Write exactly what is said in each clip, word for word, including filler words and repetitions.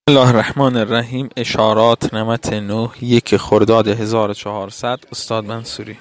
الله الرحمن الرحیم. اشارات نمت نه یک خرداد هزار و چهارصد. استاد منصوری.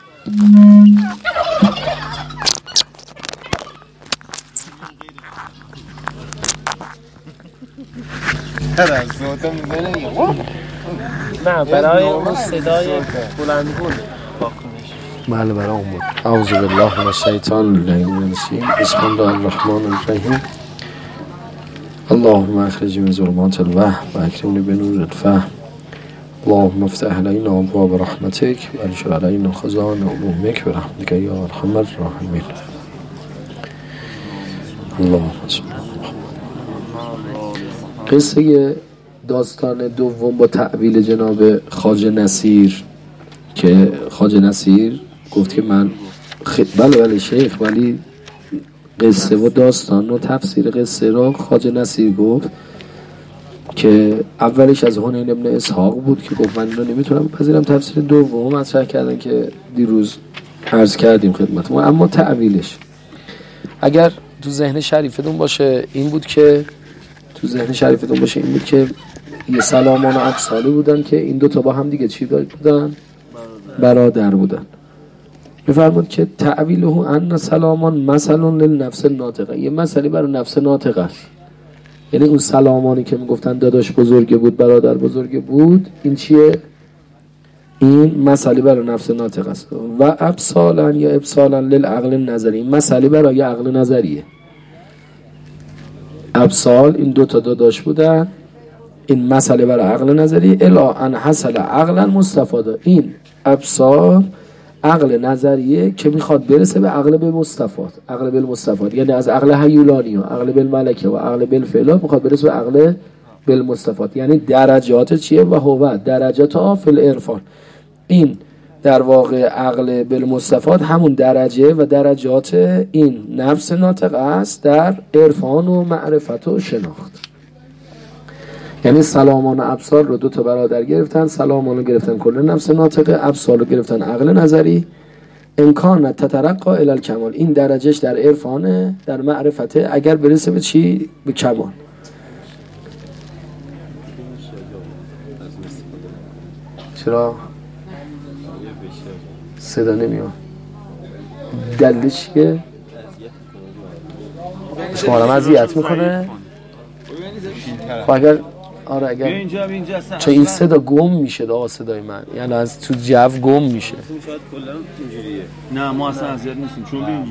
نه برای اون صدای بلندگونه بله برای اون بود. اعوذ بالله من الشیطان الرجیم. بسم الله الرحمن الرحیم. اللهم اخرجنی من ظلمات الوهم و اکرمنی بنور الفهم. اللهم افتح علینا ابواب رحمتک و انشر علینا خزائن علومک برحمتک یا ارحم الراحمین. اللهم صل. قصه داستان دوم با تعبیل جناب خواجه نصیر که خواجه نصیر گفت که من خ... بله بله شیخ، ولی قصه و داستان و تفسیر قصه را خواجه نصیر گفت که اولش از حنین ابن اسحاق بود که گفت من اینو نمیتونم پذیرم. تفسیر دوم مطرح کردن که دیروز عرض کردیم خدمتتون. اما تعبیلش اگر تو ذهن شریفتون باشه این بود که تو ذهن شریفتون باشه این بود که یه سلامان و ابسالی بودن که این دوتا با هم دیگه چی بودن؟ برادر بودن. میفرمود که تعویله ان سلامان مثل للنفس الناطقه، یه مثلی برای نفس ناطقه است. یعنی اون سلامانی که میگفتن داداش بزرگه بود برادر بزرگه بود، این چیه؟ این مثلی برای نفس ناطقه است. و ابسالا یا ابسالا للعقل نظری، مثلی برای عقل نظریه. ابسال این دوتا داداش بودن، این مسئله برای عقل نظری. الا ان حصل عقلا مستفاده، این ابصار عقل نظریه که میخواد برسه به عقل بالمستفاد. عقل بالمستفاد یعنی از عقل هیولانی و عقل بالملکه و عقل بالفعل میخواد برسه به عقل بالمستفاد. یعنی درجات چیه؟ و هو درجات فی العرفان. این در واقع عقل بالمستفاد همون درجه و درجات این نفس ناطقه است در عرفان و معرفت و شناخت. یعنی سلامان و ابصار رو دو تا برادر گرفتن، سلامان رو گرفتن کل نفس ناطقه، ابصار رو گرفتن عقل نظری. امکان تترقا الی الکمال، این درجهش در عرفانه، در معرفته، اگر برسه به چی؟ به کمال. چرا؟ صدا نمیاد. دلیلش چیه؟ شما رو اذیت میکنه؟ خب اگر آره اگر اینجا اینجا چون این صدا گم میشه، دا صدای من یعنی از تو جو گم میشه. شاید کلا اینجوریه. نه ما اصلا اذیت نیستیم چون اینجا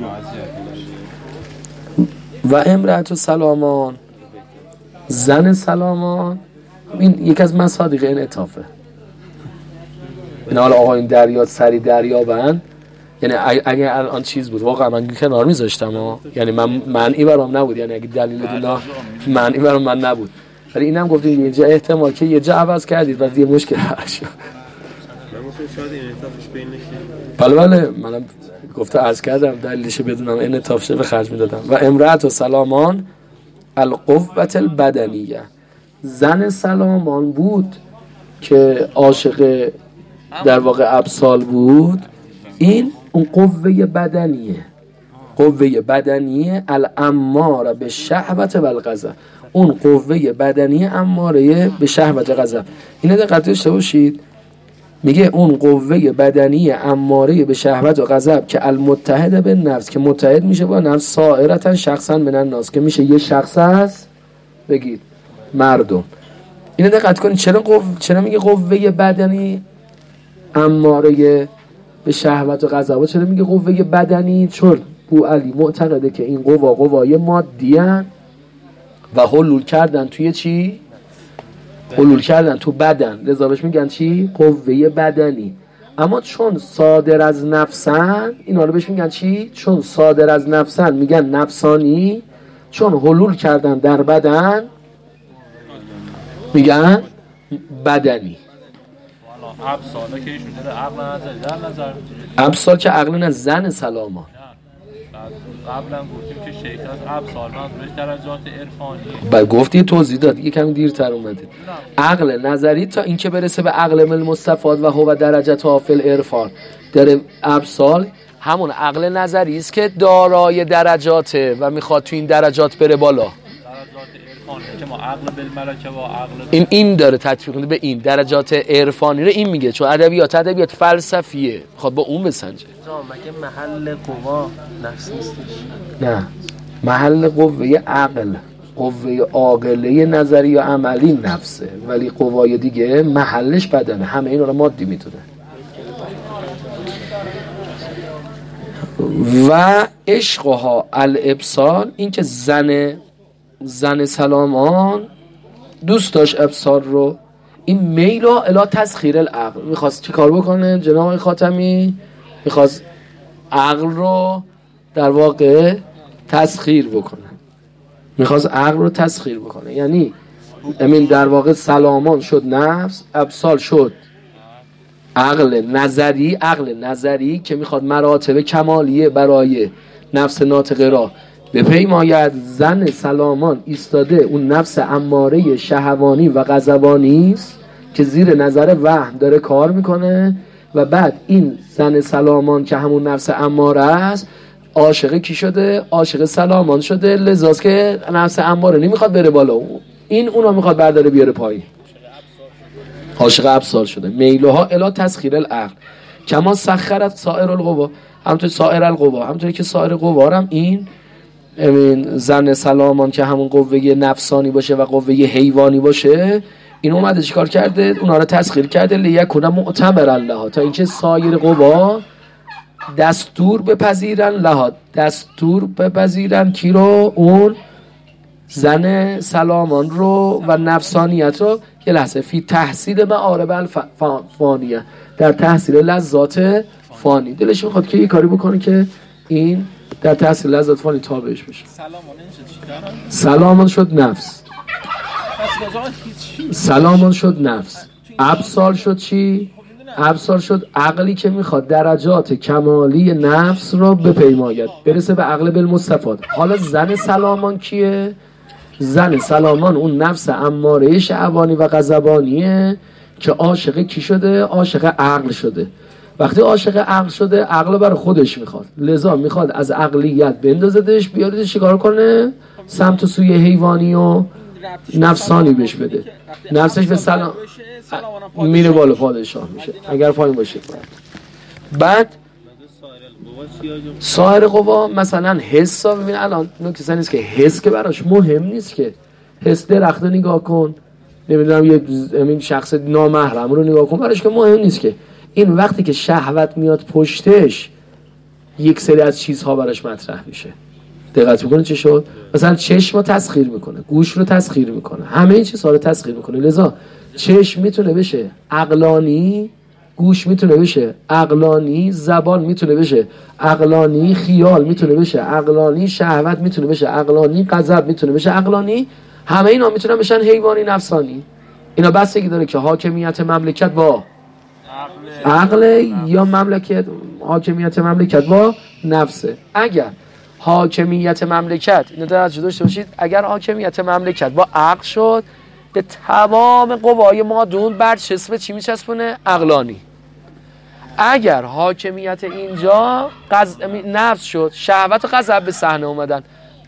و امرأة سلامان، زن سلامان، این یک از مصادیق انعطافه. این حالا آقا این دریا سری دریا بند، یعنی اگه الان چیز بود واقعا من کنار میذاشتم، یعنی من معنی برام نبود، یعنی اگه دلیل دینا معنی برام من نبود، ولی اینم گفتید یه جا احتمال که یه جا عوض کردید و دیگه مشکل هست. من مثلا شاید این انعطافش بین نشه. بله بله منم گفته عرض کردم دلیلش بدونم انعطاف شه به خرج میدادم. و امرأة سلامان القوة البدنیه، زن سلامان بود که عاشق در واقع ابسال بود. این اون قوه بدنیه، قوه بدنیه الاماره به شهوت و الغضب، اون قوه بدنی اماره به شهوت و غضب. اینو دقت داشته باشید، میگه اون قوه بدنی اماره به شهوت و غضب که المتحد به نفس، که متحد میشه با نفس، سائرتا شخصا من الناس، که میشه یه شخص هست بگید مردم. اینو دقت کنید چرا قوه، چرا میگه قوه بدنی اماره به شهوت و غضب، چرا میگه قوه بدنی؟ چون بو علی معتقده که این قوا قوای مادی ان و حلول کردن توی چی؟ حلول کردن تو بدن، لذا بهش میگن چی؟ قوه بدنی. اما چون صادر از نفسن، اینا رو بهش میگن چی؟ چون صادر از نفسن میگن نفسانی، چون حلول کردن در بدن میگن بدنی. ابسال که ایشون داره عقل نظری در نظر میگیره. ابسال که عقل نه، زن سلامان. قبلا گفتیم که شیخ از ابسال منظورش درجات عرفانی. بعد گفتی توضیح داد، یه کمی دیرتر اومده. عقل نظری تا اینکه برسه به عقل المستفاد و هو درجات فی العرفان. در ابسال همون عقل نظری است که دارای درجاته و میخواد تو این درجات بره بالا. درجات فانیه که ما عقل بالملکه و عقل این این داره تطبیق میده به این درجات عرفانی رو این میگه، چون ادبیات ادبیات فلسفیه، خب با اون بسنجه. مگه محل قوا نفس نیستش؟ نه، محل قوه عقل، قوه عاقله نظری و عملی نفسه، ولی قوای دیگه محلش بدنه، همه اینا رو مادی میتونه. و عشقها الابصار، این که زن زن سلامان دوست داشت ابصار رو، این میلا الی تسخیر العقل، میخواست چی کار بکنه جناب خاتمی؟ میخواست عقل رو در واقع تسخیر بکنه، میخواست عقل رو تسخیر بکنه، یعنی امین در واقع سلامان شد نفس، ابصار شد عقل نظری، عقل نظری که میخواد مراتب کمالیه برای نفس ناطقه را بپیماید. زن سلامان ایستاده اون نفس اماره شهوانی و غضبانی است که زیر نظر وهم داره کار میکنه، و بعد این زن سلامان که همون نفس اماره است عاشق کی شده؟ عاشق سلامان شده، لذاست که نفس اماره نمیخواد بره بالا، این اونو میخواد برداره بیاره پایین، عاشق ابصار شده. میلها الی تسخیر العقل کما سخرت سایر القوا، همونطور سایر القوا، همونطوری که سایر قوا هم این امین زن سلامان که همون قوه نفسانی باشه و قوه حیوانی باشه، این اومده چیکار کرده؟ اونا رو تسخیر کرده لیکون معتبرا لها، تا اینکه سایر قوا دستور بپذیرن لها، دستور بپذیرن کی رو؟ اون زن سلامان رو و نفسانیت رو. یه لحظه، فی تحصیل معارب الفانیه، در تحصیل لذات فانی. دلش میخواد که یه کاری بکنه که این در تحصیل لذات فانی تابعش بشه. سلامان شد نفس، سلامان شد نفس، ابصار شد چی؟ ابصار شد عقلی که میخواد درجات کمالی نفس رو بپیماید، برسه به عقل بالمستفاد. حالا زن سلامان کیه؟ زن سلامان اون نفس اماره شهوانی و غضبانیه که عاشق کی شده؟ عاشق عقل شده. وقتی عاشق عقل شده، عقل برای خودش میخواد، لذا میخواد از عقلیت بندازدش بیاردش چیکار کنه؟ سمت و سوی حیوانی و نفسانی بهش بده، نفسش به سلام میره بالا، پادشاه میشه اگر پایین باشه. بعد سایر قوا مثلا حس ها، ببین الان نکته نیست که حس که براش مهم نیست، که حس درخت رو نگاه کن، نمیدونم یه همین شخص نامحرم رو نگاه کن، براش که مهم نیست. که این وقتی که شهوت میاد پشتش، یک سری از چیزها براش مطرح میشه. دقت میکنه چه شد؟ مثلا چشم رو تسخیر میکنه، گوش رو تسخیر میکنه، همه این چیزها رو تسخیر میکنه. لذا چشم میتونه بشه عقلانی، گوش میتونه بشه عقلانی، زبان میتونه بشه عقلانی، خیال میتونه بشه عقلانی، شهوت میتونه بشه عقلانی، غضب میتونه بشه عقلانی، همه اینا میتونن بشن حیوانی نفسانی. اینا بستگی داره که حاکمیت مملکت با عقل یا مملکت حاکمیت مملکت با نفسه. اگر حاکمیت مملکت، اینو توجه داشته باشید، اگر حاکمیت مملکت با عقل شد، به تمام قوای مادون برچسب چی میچسبونه؟ عقلانی. اگر حاکمیت اینجا قز... نفس شد، شهوت و غضب به صحنه اومدن،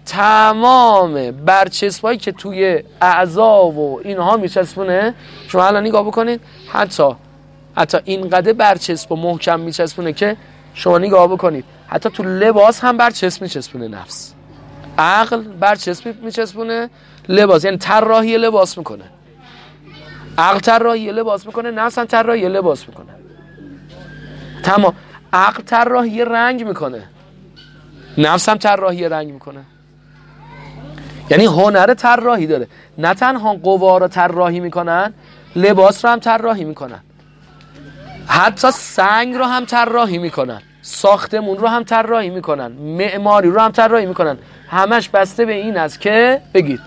تمام برچسبایی که توی اعضا و اینها میچسبونه، شما الان نگاه بکنید، حتی حتی اینقدر برچسب و محکم میچسبونه که شما نگاه بکنید حتی تو لباس هم برچسب میچسبونه نفس. عقل برچسب میچسبونه لباس، یعنی طراحی لباس میکنه. عقل طراحی لباس میکنه، نفس هم طراحی لباس میکنه. تمام. عقل طراحی رنگ میکنه، نفس هم طراحی رنگ میکنه. یعنی هنر طراحی داره. نه تنها قوا رو طراحی میکنن، لباس رو هم طراحی میکنن، حتی سنگ رو هم طراحی میکنن، ساختمون رو هم طراحی میکنن، معماری رو هم طراحی میکنن. همش بسته به این است که بگید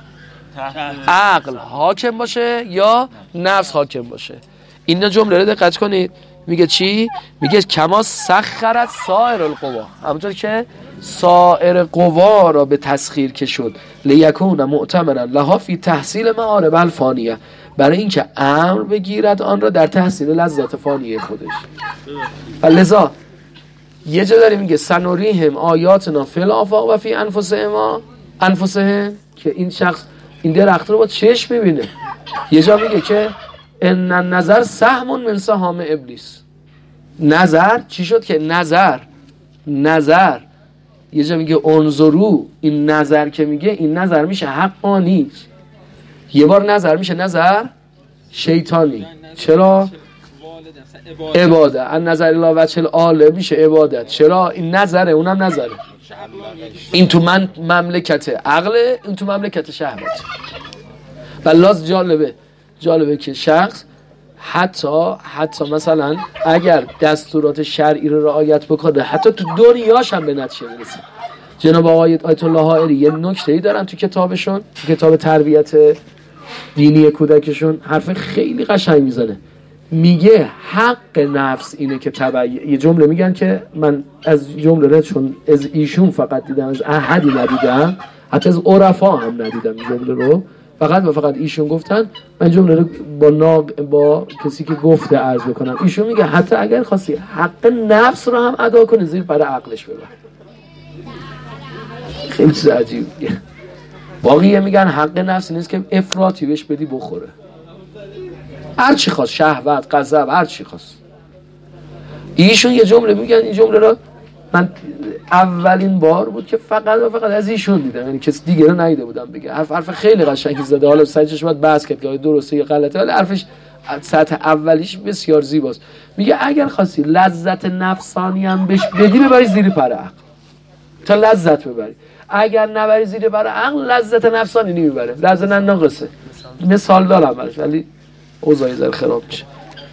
عقل حاکم باشه یا نفس حاکم باشه. این جمله رو دقت کنید، میگه چی؟ میگه کما سخرت سایر القوا، همونطور که سایر قوا را به تسخیر که شد، لیکون معتمرا لها فی تحصیل معارب الفانیه، برای اینکه امر بگیرد آن را در تحصیل لذات فانیه خودش. و لذا یه جا داره میگه سنوریهم آیاتنا فی الافاق و فی انفسهم انفسهم، که این شخص این درخت رو با چشم میبینه. یه جا میگه که ان النظر سهم من سهام ابلیس. نظر چی شد که نظر نظر یه جا میگه انظرو، این نظر که میگه این نظر میشه حقانی، یه بار نظر میشه نظر شیطانی. چرا؟ عبادت. ان نظر الی وجه الاله میشه عبادت. چرا؟ این نظره، اونم نظره. این تو من مملکت عقل، این تو مملکت شهوت. بلاز جالبه جالبه که شخص حتی حتی مثلا اگر دستورات شرعی رو رعایت بکنه، حتی تو دنیاش هم به نتیجه میرسه. جناب آقای آیت الله حائری یه نکته‌ای دارن تو کتابشون، تو کتاب تربیت دینی کودکشون، حرف خیلی قشنگ میزنه. میگه حق نفس اینه که تبع، یه جمله میگن که من از جمله را چون از ایشون فقط دیدم، از احدی ندیدم، حتی از عرفا هم ندیدم این جمله رو، فقط و فقط ایشون گفتن. من جمله رو با ناق با کسی که گفته عرض بکنم. ایشون میگه حتی اگر خواستی حق نفس رو هم ادا کنی، زیر پر عقلش ببر. خیلی چیز عجیبیه. باقیه میگن حق نفس نیست که افراطی بهش بدی بخوره، هر چی خواست، شهوت، غضب، هر چی خواست. ایشون یه جمله میگن، این جمله رو من اولین بار بود که فقط و فقط از ایشون دیدم، یعنی کسی دیگه رو ندیده بودم بگه. حرف حرف خیلی قشنگی زده، حالا سرش باید بحث کرد که درسته یا غلطه، ولی حرفش سطح اولیش بسیار زیباست. میگه اگر خواستی لذت نفسانی هم بهش بدی، ببری زیر پر عقل تا لذت ببری. اگر نبری زیر پر عقل، لذت نفسانی نمیبره، لذت ناقصه. مثال دارم براش ولی اوضاعی زر خراب میشه.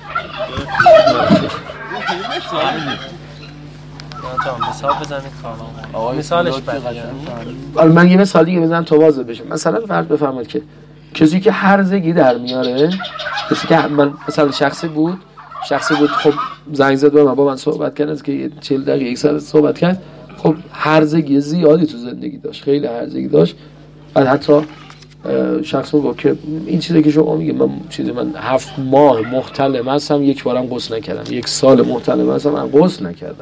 مثال بزنید کارام. مثالش بعد من یه مثال دیگه بزنم تا واضح بشه. مثلا فرض بفرمایید که کسی که هرزگی در میاره، کسی که من مثلا شخصی بود شخصی بود خب زنگ زد و با من صحبت کرد، از که چهل دقیقه یک ساعت صحبت کرد. خب هرزگی زیادی تو زندگی داشت، خیلی هرزگی داشت. بعد حتی شخص میگه که این چیزی که شما میگه، من چیزی من هفت ماه محتلم هستم، یک بارم غسل نکردم، یک سال محتلم هستم، من غسل نکردم.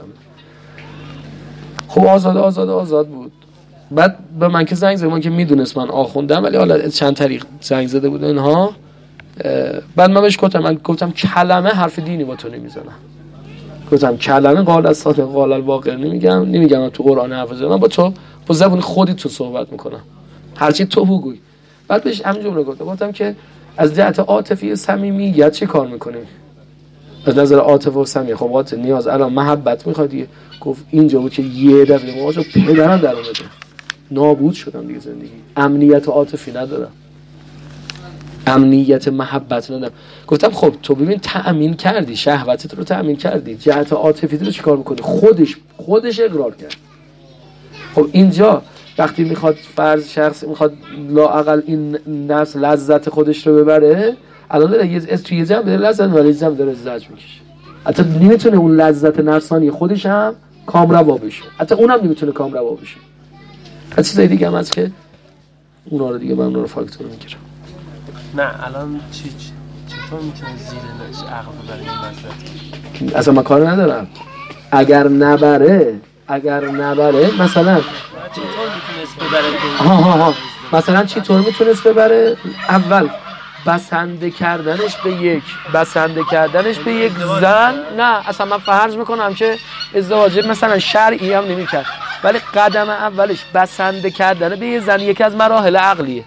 خب آزاد آزاد آزاد بود. بعد به من که زنگ زد، من که میدونست من آخوندم، ولی حالا چند طریق زنگ زده بود اینها. بعد من بهش گفتم، من گفتم کلمه حرف دینی با تو نمیزنم. گفتم کلمه قال الصادق قال الواقع نمیگم، نمیگم تو قرآن حافظه، من با تو با زبون خودی تو صحبت میکنم، هرچی تو بگوی. بعد بهش همین جمله گفتم، گفتم که از جهت عاطفی صمیمیت چه کار میکنیم؟ از نظر عاطفه و صمیمیت، خب عاطفه نیاز الان محبت میخواد دیگه. گفت اینجا بود که یه دفعه مواشو پدرم در اومده، نابود شدم دیگه، زندگی امنیت عاطفی ندارم، امنیت محبت ندارم. گفتم خب تو ببین تأمین کردی، شهوتت رو تأمین کردی، جهت عاطفی رو چیکار میکنی؟ خودش خودش اقرار کرد. خب اینجا وقتی میخواد فرض شخص میخواد لااقل این نفس لذت خودش رو ببره، الان داره یه از توی جمع داره لذت ولی جمع داره زجر میکشه، حتی نمیتونه اون لذت نفسانی خودش هم کامروا بشه، حتی اونم نمیتونه کامروا بشه. از چیزای دیگه هم هست که اونا رو دیگه من اونا رو فاکتور میگیرم. نه الان چی چطور میتونه زیر نش عقل ببره این وضعیت؟ اصلا من کار ندارم. اگر نبره اگر نبره مثلا چطور میتونست ببره؟ ها ها ها مثلا چطور میتونست ببره؟ اول بسنده کردنش به یک بسنده کردنش به یک زن. نه اصلا من فرض میکنم که ازدواج مثلا شرعی هم نمیکرد، ولی قدم اولش بسنده کردن به یک زن یکی از مراحل عقلیه.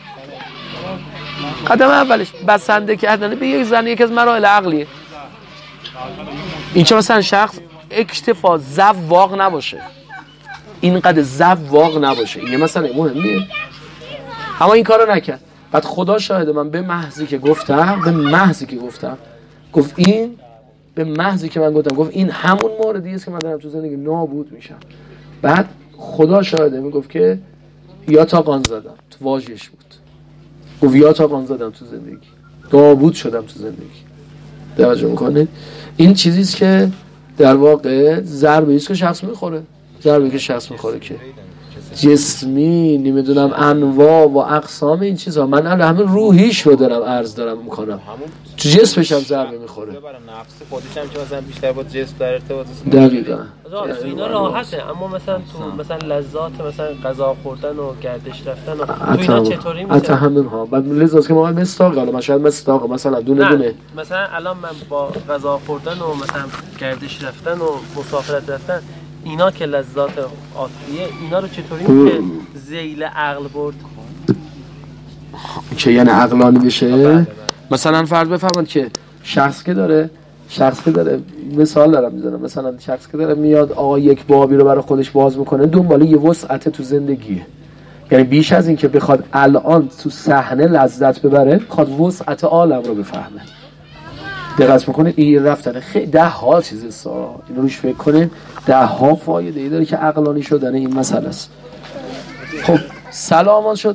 قدم اولش بسنده کردن به یک زن یکی از مراحل عقلیه. این چه مثلا شخص اکتفا زواق نباشه، اینقدر زواق نباشه، این مثلا مهمیه. اما این کارو نکرد. بعد خدا شاهده، من به محضی که گفتم به محضی که گفتم گفت این به محضی که من گفتم گفت این همون موردیه است که من دارم تو زندگی نابود میشم. بعد خدا شاهده میگفت که یا تا قان زدم، تو واژه‌اش بود، گفت یا تا قان زدم تو زندگی، نابود شدم تو زندگی. توجه میکنید؟ این چیزی است که در واقع ضربه است که شخص میخوره، ضربه که شخص میخوره که جسمی نمیدونم انواع و اقسام این چیزها. من الان همین روحیش رو دارم عرض دارم میکنم، تو جسمش هم ضربه میخوره. نفس خودش هم که مثلا بیشتر با جسم در ارتباط است. دقیقاً اینا راحته، اما مثلا تو مثلا لذات مثلا غذا خوردن و گردش رفتن و تو اینا چطوری میشه؟ حتی همین ها بعد لذت که ما مستاق حالا مثلا مستاق مثلا دونه دونه مثلا الان من با غذا خوردن و مثلا گردش رفتن و مسافرت رفتن اینا که لذات عاطفیه، اینا رو چطوری میشه ذیل عقل برد که یعنی عقلانی بشه؟ مثلا فرض بفرمایید که شخص که داره شخص که داره مثال دارم میزنم، مثلا شخص که داره میاد آقا یک بابی رو برای خودش باز میکنه، دنبال یه وسعت تو زندگیه، یعنی بیش از این که بخواد الان تو صحنه لذت ببره، بخواد وسعت عالم رو بفهمه. دقت میکنه این رفتن خیلی ده ها چیزه سا اینو روش فکر کنیم، ده ها فایده ای داره که عقلانی شدن این مسئله است. خب سلامان شد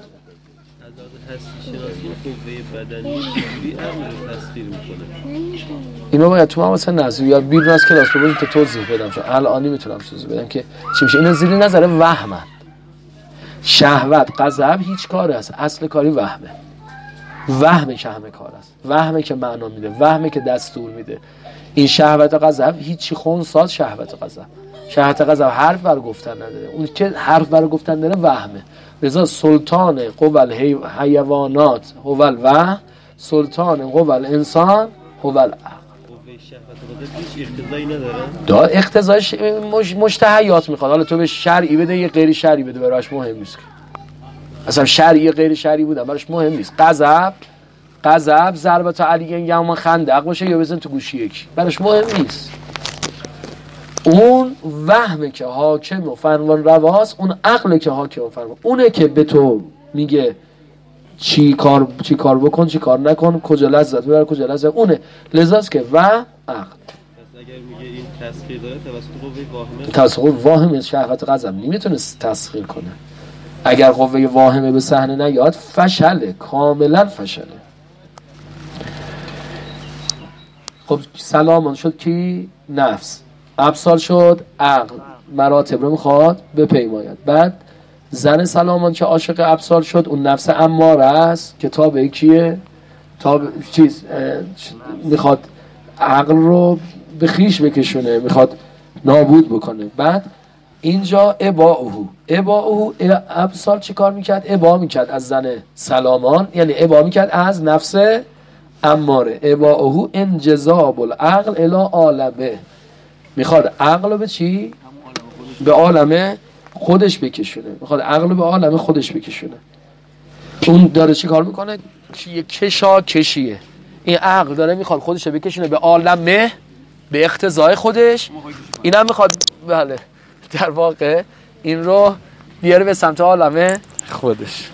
اینو باید تو هم مثلا نزدیک یا بیرون از کلاس ببینید تا توضیح بدم، چون الانی میتونم توضیح بدم که چی میشه. اینو زیر نظر وهمه، شهوت غضب هیچ کاری است، اصل کاری وهمه. وهمه که همه کار است، وهمه که معنا میده، وهمه که دستور میده. این شهوت غضب هیچی خونساز شهوت غضب شهوت غضب حرف بر گفتن نداره، اون که حرف بر گفتن داره وهمه. لذا سلطان قوال حیوانات هو الوهم، سلطان قوال انسان هو العقل. هیچ اقتضایی نداره؟ دا اقتضایش مش... مشتهیات میخواد. حالا تو به شرعی بده یا غیر شرعی بده براش مهم نیست، اصلا شرعی یا غیر شرعی بودن براش مهم نیست. غضب غضب ضربت علی یوم خندق باشه یا بزن تو گوشی یکی، براش مهم نیست. اون وهمه که حاکم و فرمان رواست، اون عقله که حاکم و فرمان، اونه که به تو میگه چی کار چی کار بکن چی کار نکن، کجا لذت ببر کجا لذت، اونه. لذاست که و عقل. اگر میگه این تسخیر داره توسط قوه واهمه، توسط قوه واهمه شهوت غضب نمیتونه تسخیر کنه. اگر قوه واهمه به صحنه نیاد فشله، کاملا فشله. خب سلامان شد کی؟ نفس. ابصار شد عقل، مراتب رو میخواد بپیماید. بعد زن سلامان که عاشق ابصار شد، اون نفس اماره است که تابع کیه؟ تابع چیز میخواد عقل رو به خیش بکشونه، میخواد نابود بکنه. بعد اینجا اباؤه اباؤه ابصار چی کار میکرد؟ ابا میکرد از زن سلامان، یعنی ابا میکرد از نفس اماره. اباؤه انجذاب العقل الی عالمه، میخواد عقل رو به چی؟ به عالم خودش بکشونه، میخواد عقل رو به عالم خودش بکشونه. اون داره چی کار میکنه؟ یه کشا کشیه. این عقل داره میخواد خودش رو بکشونه به عالمه، به اقتضای خودش. این هم میخواد بله در واقع این رو بیاره به سمت عالم خودش.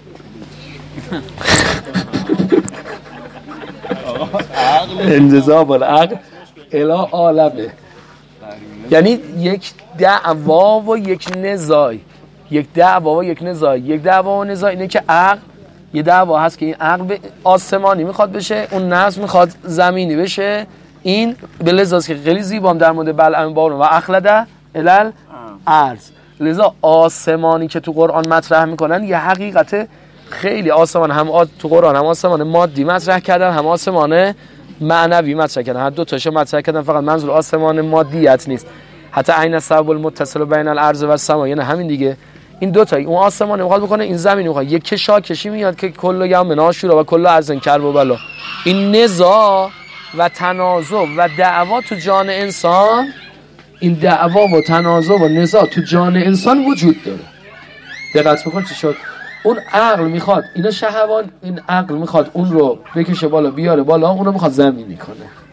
انجذاب العقل الی عالمه، یعنی یک دعوا و یک نزاع، یک دعوا و یک نزاع. یک دعوا و نزاع اینه که عقل یه دعوا هست که این عقل آسمانی میخواد بشه، اون نفس میخواد زمینی بشه. این به لذاست که خیلی زیبام در مورد بلعم بارون و اخلده الال ارز. لذا آسمانی که تو قرآن مطرح میکنن یه حقیقت خیلی آسمان، هم آ... تو قرآن هم آسمان مادی مطرح کردن، هم آسمان معنوی مطرح کردن. هر دو تاشو مطرح کردن، فقط منظور آسمان مادیت نیست. حتی عین السحاب المتصل بین الارض و السماء، یعنی همین دیگه. این دو تا، اون آسمان میخواد بکنه، این زمین میخواد. یک کشا کشی میاد که کل یوم ناشورا و کل ارزن کرب و بلا. این نزاع و تنازع و دعوا تو جان انسان، این دعوا و تنازع و نزاع تو جان انسان وجود داره. دقت بکن چی شد. اون عقل میخواد اینا شهوان، این عقل میخواد اون رو بکشه بالا بیاره بالا، اون رو میخواد زمینی کنه.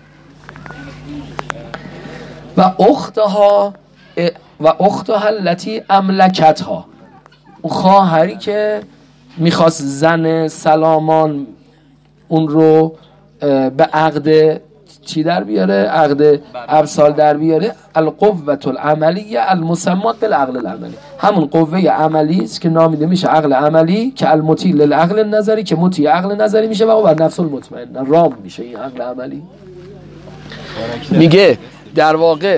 و اختها و اختها التي املکتها، اون خواهری که میخواست زن سلامان اون رو به عقد چی در بیاره؟ عقد ابصال در بیاره. القوة العملیه المسمات بالعقل العملی، همون قوه عملی است که نامیده میشه عقل عملی، که المطیع للعقل النظری، که مطیع عقل نظری میشه و بر نفس المطمئن رام میشه. این عقل عملی میگه در واقع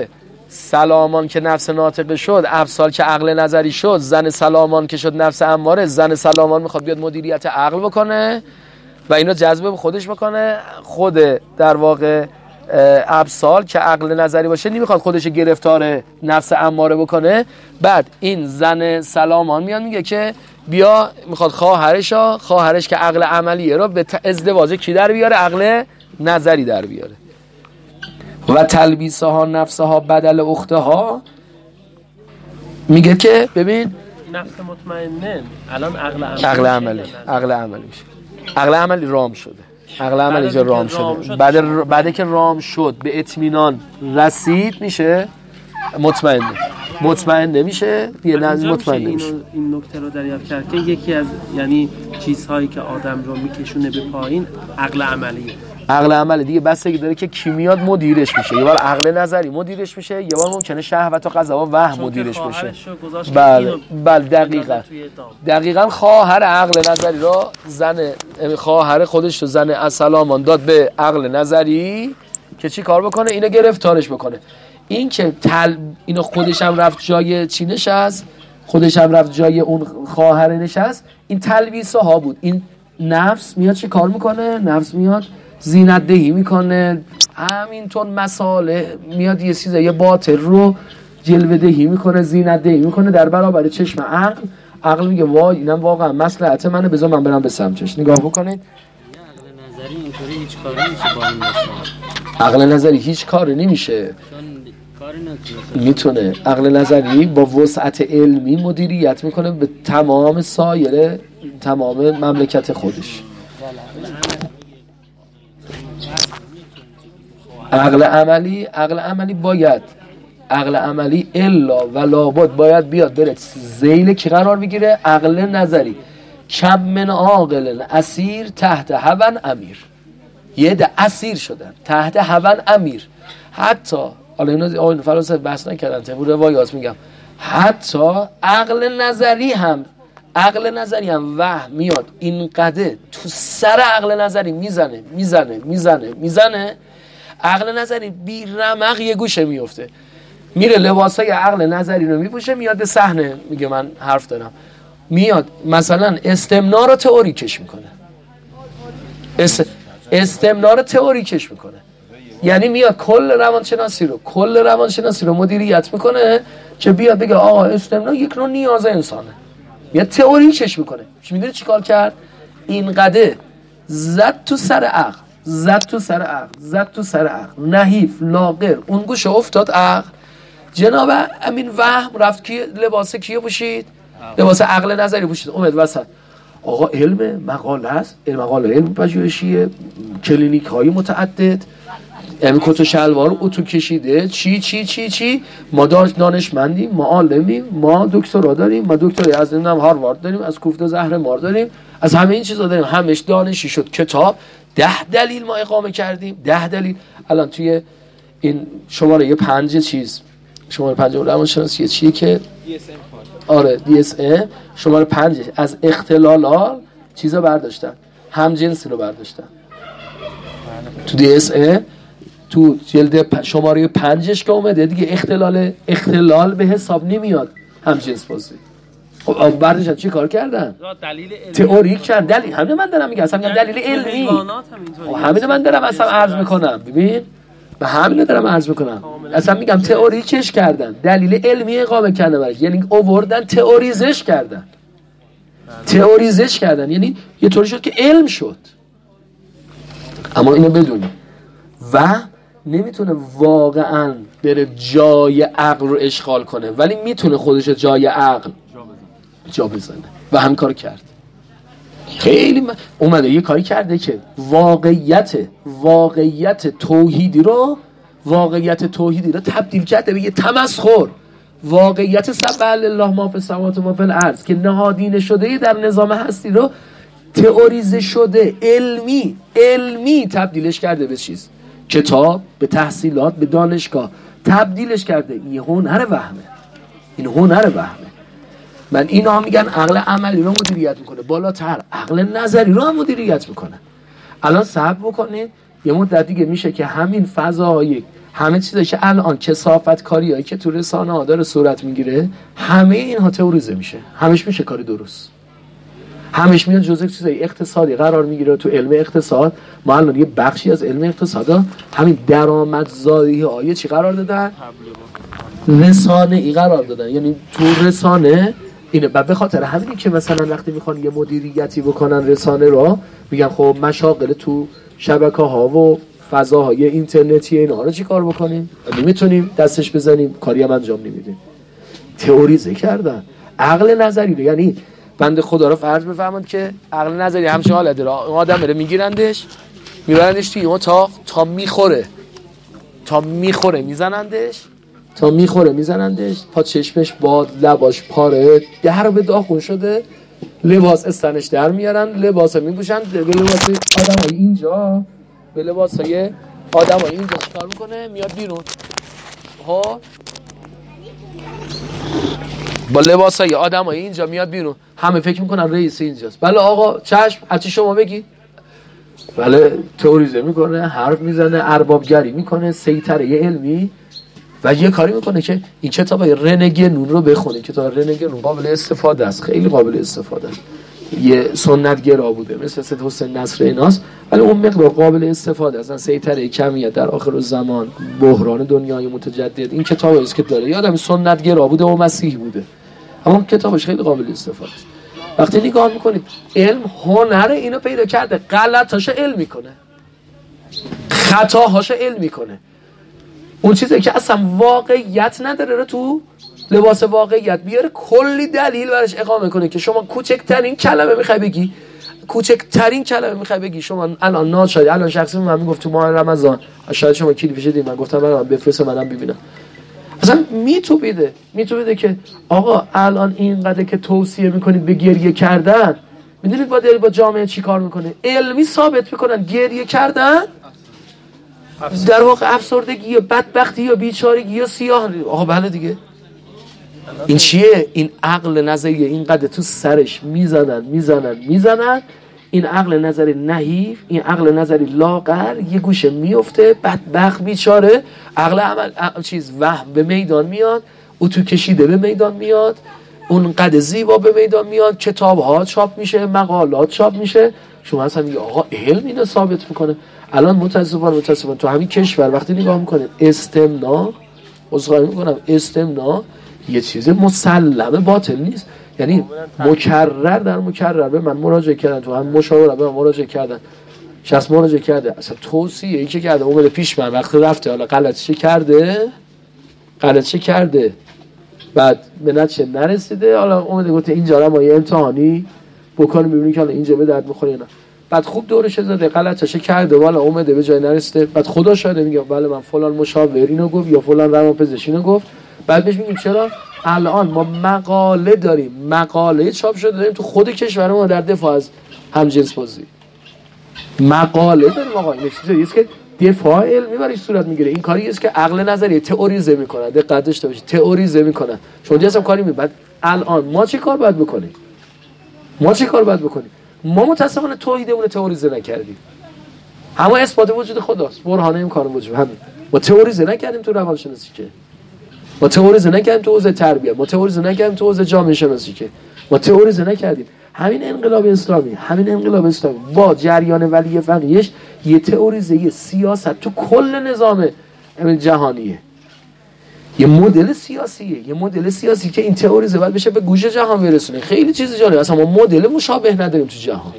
سلامان که نفس ناطقه شد، افسال که عقل نظری شد، زن سلامان که شد نفس اماره، زن سلامان میخواد بیاد مدیریت عقل بکنه و اینا جذب به خودش بکنه. خود در واقع ابسال که عقل نظری باشه نمیخواد خودش گرفتار نفس اماره بکنه. بعد این زن سلامان میاد میگه که بیا میخواد خواهرش ها خواهرش که عقل عملیه رو به ازدواج کی در بیاره؟ عقل نظری در بیاره. و تلبیسها نفسها بدل اختها، میگه که ببین نفس مطمئنه الان عقل عملی عقل عملی عقل عملی میشه. عقل عملی رام شده، عقل عملی جا رام شده، بعد ر... بعد که رام شد به اطمینان رسید میشه مطمئنه. مطمئنه میشه یه لحظه مطمئن میشه. این نکته رو دریافت کرد که یکی از یعنی چیزهایی که آدم رو میکشونه به پایین عقل عملیه. عقل عملی دیگه بستگی داره که کی میاد مدیرش میشه. یه بار عقل نظری مدیرش میشه، یه بار ممکنه شهوت و قضا و وهم مدیرش بشه. بله بله دقیقاً دقیقاً خواهر عقل نظری رو زن خواهر خودش رو زن السلامان داد به عقل نظری که چی کار بکنه؟ اینو گرفتارش بکنه. این که تل اینو خودش هم رفت جای چی نشست، خودش هم رفت جای اون خواهر نشست. این تلبیسه ها بود. این نفس میاد چی کار میکنه؟ نفس میاد زینت دهی میکنه، همینطور مساله میاد یه چیزه یه باطل رو جلوه دهی میکنه، زینت دهی میکنه در برابر چشم عقل. عقل میگه وای اینم واقعا مصلحت منه، بذار من برم به سمتش. نگاه بکنید عقل نظری اینطوری هیچ کاری نمیشه با این داستان. عقل نظری هیچ کاری نمیشه، کاری نمیتونه. میتونه عقل نظری با وسعت علمی مدیریت میکنه به تمام سایر تمام مملکت خودش. عقل عملی عقل عملی باید عقل عملی الا و لابد باید بیاد بره ذیل کی قرار بگیره؟ عقل نظری. کم من عاقل اسیر تحت هون امیر. یه ده اسیر شدن تحت هون امیر. حتی حالا اینا آقای فلاسفه بحث نکردن، طبق روایات میگم حتی عقل نظری هم عقل نظری هم وهم میاد اینقدر تو سر عقل نظری میزنه میزنه میزنه میزنه عقل نظری بی رمق یه گوشه میفته، میره لباسای عقل نظری رو میپوشه، میاد به صحنه میگه من حرف دارم، میاد مثلا استمنا رو تئوریکش میکنه. است... استمنا رو تئوریکش میکنه یعنی میاد کل روانشناسی رو کل روانشناسی رو مدیریت میکنه که بیاد بگه آقا استمنا یک نوع نیاز انسانه. میاد تئوریکش میکنه. میدونی چیکار کرد؟ اینقدر زد تو سر عقل زد تو سر عقل زد تو سر عقل نحیف لاغر اون گوشه افتاد عقل. جناب امین وهم رفت کی لباس کیو پوشید؟ لباس عقل نظری پوشید، اومد وسط. آقا علم مقاله هست، علم مقاله علم پژوهشیه، کلینیک های متعدد، یعنی کت و شلوار اتو کشیده، چی چی چی چی ما دانشمندیم، ما عالمیم، ما دکترا داریم، ما دکترای از نمیدونم هاروارد داریم، از کوفته زهر مار داریم، از همه این چیزا داریم، همش دانشی شد. کتاب ده دلیل ما اقامه کردیم، ده دلیل. الان توی این شماره پنج چیز شماره پنج روانشناسی چیه که آره دی اس ام شماره پنج از اختلالات چیزا برداشتن، هم جنسی رو برداشتن تو دی اس ام تو جلد شماره پنجش که اومده دیگه اختلال اختلال به حساب نمیاد هم جنس بازی. خب برداشتن چی کار کردن؟ تئوری کردن. دلیل همین من دارم میگم، اصلا دلیل علمی همین من دارم اصلا عرض میکنم. ببین به همین دارم عرض میکنم، اصلا میگم تئوریکش کردن، دلیل علمی اقامه کردن برش، یعنی آوردن تئوریزش کردن تئوریزش کردن یعنی یه طوری شد که علم شد. اما اینو بدونی و نمیتونه واقعا بره جای عقل رو اشغال کنه، ولی میتونه خودش جای عقل جا بزنه و همین کار کرد. خیلی من... اومده یه کاری کرده که واقعیت واقعیت توحیدی رو واقعیت توحیدی رو تبدیل کرده به یه تمسخر. واقعیت سبح لله ما فی السماوات و ما فی الارض که نهادینه شده در نظام هستی رو تئوریزه شده، علمی علمی تبدیلش کرده به چیز، کتاب، به تحصیلات، به دانشگاه تبدیلش کرده. این هنر وهمه، این هنر وهمه. من اینا میگن عقل عملی رو مدیریت میکنه، بالاتر عقل نظری رو هم مدیریت میکنه. الان صبر بکنید یه مدت دیگه میشه که همین فضای همه چیزایی که الان کثافت کاریایی که تو رسانه ها داره صورت میگیره، همه اینها تئوریزه میشه، همش میشه کار درست، همش میاد جزء چیزای اقتصادی قرار میگیره. تو علم اقتصاد ما الان یه بخشی از علم اقتصادا همین درآمدزایی های چی قرار دادن؟ رسانه ای قرار دادن. یعنی تو رسانه اینه، به خاطر همینی که مثلا وقتی میخوان یه مدیریتی بکنن رسانه رو، میگن خب مشاغل تو شبکه‌ها و فضاهای اینترنتی اینا رو چی کار بکنیم؟ نمیتونیم دستش بزنیم، کاری هم انجام نمیدیم. تئوریزه کردن عقل نظری رو. یعنی بنده خدا رو فرض بفرمایید که عقل نظری همچین حالت داره، آدم بره میگیرندش میبرندش توی اتاق تا میخوره تا میخوره میزنندش تا میخوره میزنندش پا چشمش باد، لباش پاره، در به داغون شده، لباس استنش در میارن، لباس میپوشن، به لباس آدمای اینجا به لباسای آدمای اینجا چیکار میکنه؟ میاد بیرون ها با لباسای آدمای اینجا میاد بیرون. همه فکر میکنن رئیس اینجاست. بله آقا چشم، هرچی شما بگی. بله تئوریزه میکنه، حرف میزنه، اربابگری میکنه، سیطره علمی و یه کاری میکنه که این کتاب رنگه نون رو بخونید. کتاب رنگه نون قابل استفاده است، خیلی قابل استفاده است. یه سنت گرا بوده مثل سید حسین نصر ایناست، ولی اون مقدار قابل استفاده است. سیطره کمیت در آخر الزمان، بحران دنیای متجدد، این کتابی است که داره. یادم سنت گرا بوده و مسیح بوده، اما کتابش خیلی قابل استفاده است. وقتی نگاه میکنید علم هنر اینو پیدا کرده، غلطاشو علم میکنه، خطاهاشو علم میکنه. اون چیزی که اصلا واقعیت نداره رو تو لباس واقعیت بیاره، کلی دلیل برش اقامه کنه که شما کوچکترین کلمه میخوای بگی، کوچکترین کلمه میخوای بگی، شما الان ناز شدی. الان شخصی من میگفت تو ماه رمضان، شاید شما کلیپش دیدین، من گفتم من بفرست منم ببینم. اصلا میتوبیده میتوبیده که آقا الان اینقدر که توصیه میکنید به گریه کردن، میدونید با دل با جامعه چی کار میکنه؟ علمی ثابت میکنن گریه کردن در واقع افسردگی یا بدبختی یا بیچارگی یا سیاه. آقا بله دیگه، این چیه؟ این عقل نظری اینقدر تو سرش میزنن میزنن میزنن این عقل نظری نحیف، این عقل نظری لاغر یه گوشه میفته، بدبخت بیچاره. عقل عمل عقل چیز وهم به میدان میاد، اتو کشیده به میدان میاد، اون قد زیبا به میدان میاد، کتاب ها چاپ میشه، مقالات چاپ میشه. شما اصلا میگه آقا علم اینو ثابت میکنه. الان متاسفانه متاسفانه تو همین کشور وقتی نگاه میکنه استمنا، عذرخواهی میکنم، استمنا یه چیز مسلمه باطل نیست. یعنی مکرر در مکرر به من مراجعه کردن، تو هم مشاوره به من مراجعه کردن، شخص مراجعه کرده، اصلا توصیه ای که کرده اومده پیش من وقتی رفته، حالا غلطی کرده غلطی کرده بعد به نتیجه نرسیده، حالا اومده گفته اینجا رو ما یه امتحانی بکنیم ببینیم که حالا اینجا به درد میخوره نه. بعد خوب دورش زده، غلطش کرده، والا اومده به جای نرسیده، بعد خدا شاهده میگه بله من فلان مشاور اینو گفت یا فلان روانپزشک اینو گفت. بعد بهش میگیم چرا الان ما مقاله داریم، مقاله چاپ شده داریم تو خود کشور ما در دفاع از همجنس بازی، مقاله داریم. آقا این چیزی است که دفاع علمی برایش صورت میگیره. این کاری است که عقل نظری تئوریزه میکنه، دقت داشته باشید، تئوریزه میکنه. شما دیگه کاری می بعد الان ما چه کار باید بکنیم؟ ما چه کار باید بکنیم؟ ما متاسفانه توحیدمون تئوریزه نکردیم. اما اثبات وجود خداست، برهانه امکان وجود همین. ما تئوریزه نکردیم تو روانشناسی که، ما تئوریزه نکردیم تو حوزه تربیت، ما تئوریزه نکردیم تو حوزه جامعه شناسی که، ما تئوریزه نکردیم. همین انقلاب اسلامی، همین انقلاب اسلامی با جریان ولی فقیهش یه تئوریزه یه سیاست تو کل نظام جهانیه، یه مدل سیاسیه، یه مدل سیاسی که این تئوریزه باید بشه به گوش جهان برسونه. خیلی چیز جالب، اصلا ما مدل مشابه نداریم تو جهان.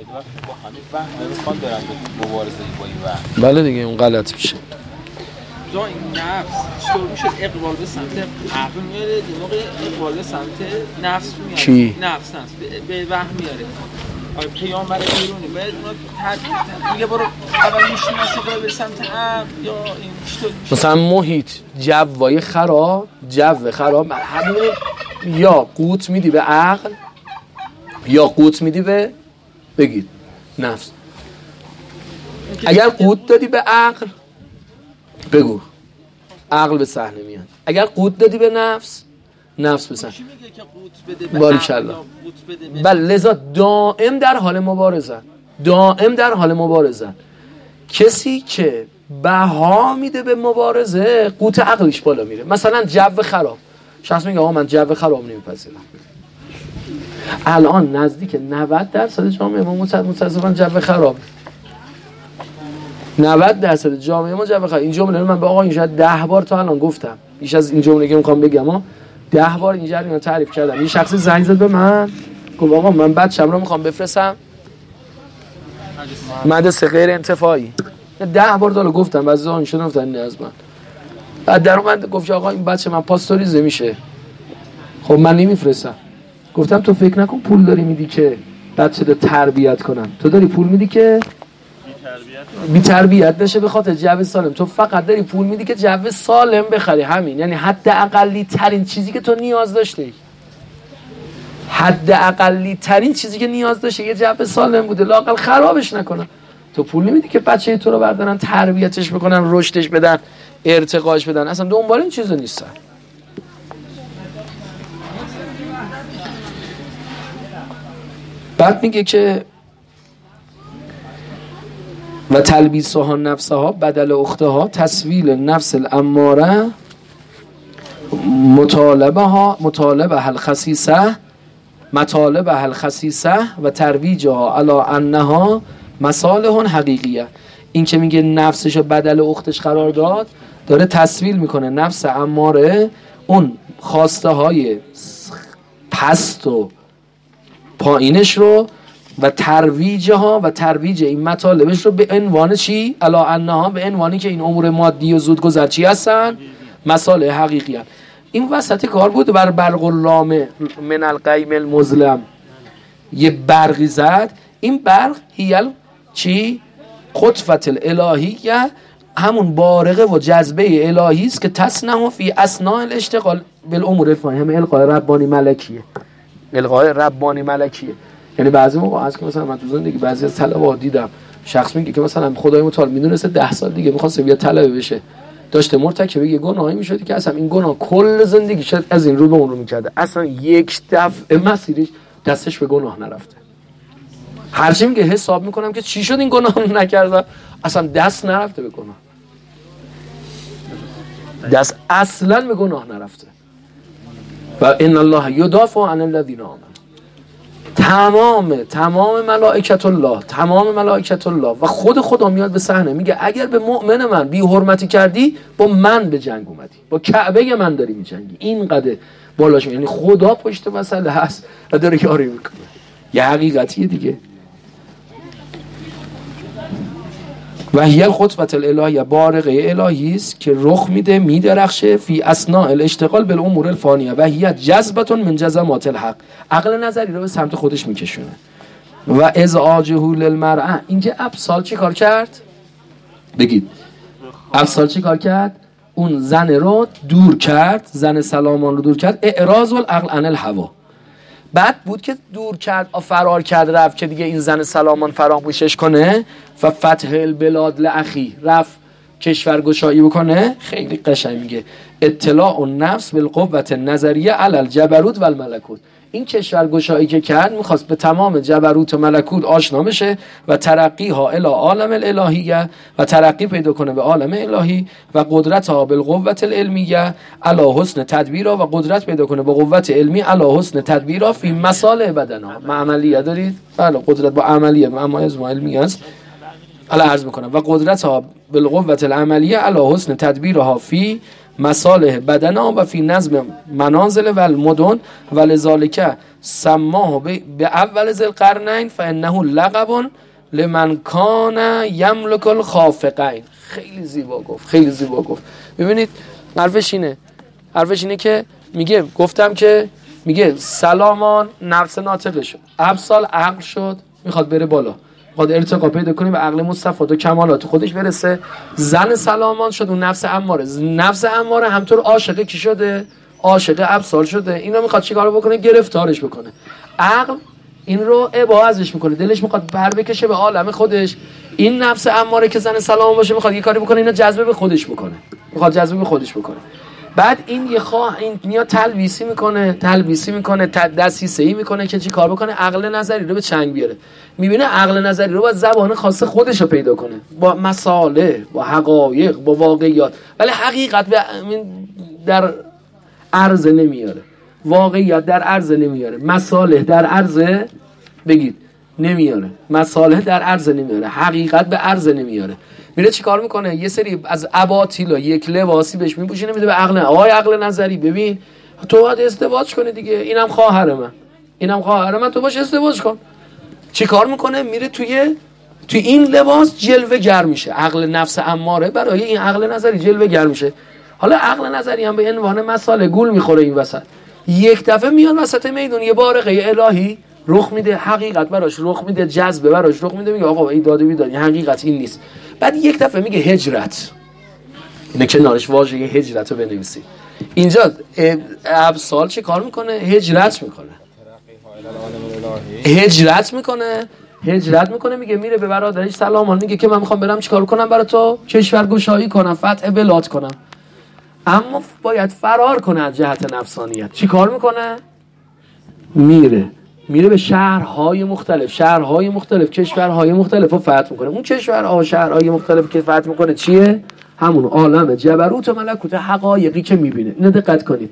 بله دیگه اون غلط میشه. جا این نفس چطور میشه اقبال به سمت عقل میاره، دماغ اقبال به سمت نفس میاره. کی؟ نفس نفس به وهم میاره. آیا پیامبر بیرونی باید اونا تدریج میگه برو اول میشناسی به سمت عقل یا این چطور میشه؟ مثلا محیط جوای خراب، جو خراب، همین یا قوت میدی به عقل یا قوت میدی به بگید نفس. اگر قوت دادی به عقل بگو عقل به صحنه میاد، اگر قوت دادی به نفس نفس به صحنه میگه که قوت بده به باریکالله. بله لذا دائم در حال مبارزه، دائم در حال مبارزه. کسی که بها میده به مبارزه، قوت عقلش بالا میره. مثلا جو خراب، شخص میگه آقا من جو خراب نمیپذیرم. الان نزدیک نود درصد جامعه ما متاسفانه جو خراب، نود درصد جامعه ما جو خراب. این جمله رو من به آقا این شاید ده بار تا الان گفتم، بیش از این جمله که میخوام بگم ها ده بار این جریان رو تعریف کردم. یه شخصی زنگ زد به من گفت آقا من بچه‌م رو میخوام بفرستم مدرسه غیر انتفاعی. ده بار دالو گفتم بعضی وقتا شده گفتن نه از من. بعد در اومد گفت آقا این بچه من پاستوریزه میشه، خب من نمیفرستم. گفتم تو فکر نکن پول داری میدی که بچه رو تربیت کنم، تو داری پول میدی که بی تربیت بشه به خاطر جو سالم. تو فقط داری پول میدی که جو سالم بخری، همین. یعنی حد اقلی ترین چیزی که تو نیاز داشتی، حد اقلی ترین چیزی که نیاز داشتی یه جو سالم بوده، لااقل خرابش نکنن. تو پول نمیدی که بچه تو رو بردارن تربیتش بکنن، رشدش بدن، ارتقاش بدن. اصلا دنبال این چیزا نیستن. بعد میگه که و تلبیسها نفسها بدل اختها تسویل نفس الاماره مطالبه ها مطالبه الخسیسه مطالبه الخسیسه و ترویجها علی انها مصالح حقیقیه. این که میگه نفسشو بدل اختش قرار داد، داره تسویل میکنه نفس اماره اون خواسته های پست و پایینش رو و ترویجها و ترویج این مطالبش رو به عنوان چی؟ علا انها، به عنوانی که این امور مادی و زود گذر چی هستن؟ مصالح حقیقی هستن. این وسط کار بود بر برق اللامه من القیم المظلم یه برقی زد. این برق هیل چی؟ خطفت الالهیه، همون بارقه و جذبه الهی است که تصنع فی اثناء الاشتغال بالامور الفانیه. هم القای ربانی ملکیه، القای ربانی ملکیه. یعنی بعضی موقع از که مثلا من تو زندگی بعضی از طلبه‌ها دیدم شخص میگه که مثلا خدای متعال میدونسته ده سال دیگه میخواسته بیاد طلبه بشه، داشته مرتکب یه گناهی میشد که اصلا این گناه کل زندگی شد از این رو به اون رو میکرده، اصلا یک دفعه مسیرش دستش به گناه نرفته. هرچی میگه حساب میکنم که چی شد این گناه نکردم، اصلا دست نرفته به گناه، دست اصلا به گناه نرفته. و ان الله یدافع عن الذین آمنوا. تمام تمام ملائکت الله تمام ملائکت الله و خود خدا میاد به صحنه میگه اگر به مؤمن من بی حرمتی کردی با من به جنگ اومدی، با کعبه من داری میجنگی. اینقدر بالاش، یعنی خدا پشت مسئله هست و داره یاری میکنه. یه حقیقتیه دیگه. و هی الخطوة الالهیه، بارقه الهی است که رخ میده میدرخشه فی اثناء الاشتغال بالامور الفانیه و هی جذبه من جزمات الحق. عقل نظری رو به سمت خودش میکشونه. و ازعاجه للمرأه، اینجا ابسال چی کار کرد؟ بگید ابسال چی کار کرد؟ اون زن رو دور کرد، زن سلامان رو دور کرد. اعراض العقل عن الهوا. بعد بود که دور کرد، فرار کرد، رفت که دیگه این زن سلامان فراموشش کنه و فتح البلاد لاخی، رفت کشور گشایی بکنه. خیلی قشنگ میگه اطلاع النفس بالقوة النظریه علی الجبروت و الملکوت. این کشور گشایی که کرد میخواست به تمام جبروت و ملکوت آشنا بشه و ترقی ها الی عالم الالهیه و ترقی پیدا کنه به عالم الهی و قدرت ها بالقوة العلمیه علی حسن تدبیرها و قدرت پیدا کنه با قوت علمی علی حسن تدبیرها فی مصالح بدنها. ما عملیه دارید؟ بله، قدرت با عملیه، اما از علمی است. علی عرض میکنم و قدرت ها بالقوة العملیه علی حسن تدبیرها فی مصالح بدنا و فی نظم منازل و المدن و لذالک سماه به اول ذی القرنین فانه لقب لمن کان یملک الخافقین. خیلی زیبا گفت، خیلی زیبا گفت. ببینید حرفش اینه، حرفش اینه که میگه گفتم که میگه سلامان نفس ناطقه شد، ابسال عقل شد، میخواد بره بالا، میخواد ارتقا پیدا کنه به عقل مصطفی و کمالات خودش برسه. زن سلامان شد اون نفس اماره، نفس اماره همطور عاشقه کی شده؟ عاشقه ابسال شده. اینا میخواد چیکار بکنه؟ گرفتارش بکنه. عقل این رو اباضش میکنه، دلش میخواد بر بکشه به عالم خودش. این نفس اماره که زن سلامان باشه میخواد یه کاری بکنه اینا جذب به خودش بکنه، میخواد جذب به خودش بکنه. بعد این یه خواه این میاد تلبیسی میکنه تلبیسی میکنه دسیسه‌ای میکنه که چی کار بکنه؟ عقل نظری رو به چنگ بیاره. میبینه عقل نظری رو با زبان خاص خودش رو پیدا کنه، با مسائل، با حقایق، با واقعیات، ولی حقیقت در عرضه نمیاره، واقعیت در عرضه نمیاره، مصالح در عرضه بگید نمیاره، مصالح در عرضه نمیاره، حقیقت به عرضه نمیاره. میره چی کار میکنه؟ یه سری از اباطیلا یک لباسی بهش میپوشینه، میده به عقل. آقای عقل نظری ببین تو باید ازدواج کنی دیگه، اینم خواهر من، اینم خواهر من، تو باش ازدواج کن. چی کار میکنه؟ میره توی توی این لباس جلوه گر میشه. عقل نفس اماره برای این عقل نظری جلوه گر میشه. حالا عقل نظری هم به عنوان مساله گول میخوره این وسط. یک دفعه میاد وسط میدون یه بارقه الهی رخ میده، حقیقت براش رخ میده، جذبه براش رخ میده، میگه آقا این داده بیداری حقیقت این نیست. بعد یک دفعه میگه هجرت. اینه که نارش واژه هجرت رو بنویسی. اینجا ابسال چه کار میکنه؟ هجرت میکنه. هجرت میکنه هجرت میکنه میگه میره به برادرش سلام میگه که من میخوام برم چیکار کنم برای تو؟ کشورگشایی کنم، فتح بلاد کنم. اما باید فرار کنه از جهت نفسانیت. چی کار میکنه؟ میره میره به شهرهای مختلف شهرهای مختلف کشورهای مختلف رو فتح میکنه. اون کشورها شهرهای مختلف که فتح میکنه چیه؟ همون عالم جبروت و ملکوت، حقایقی که میبینه. اینو دقت کنید.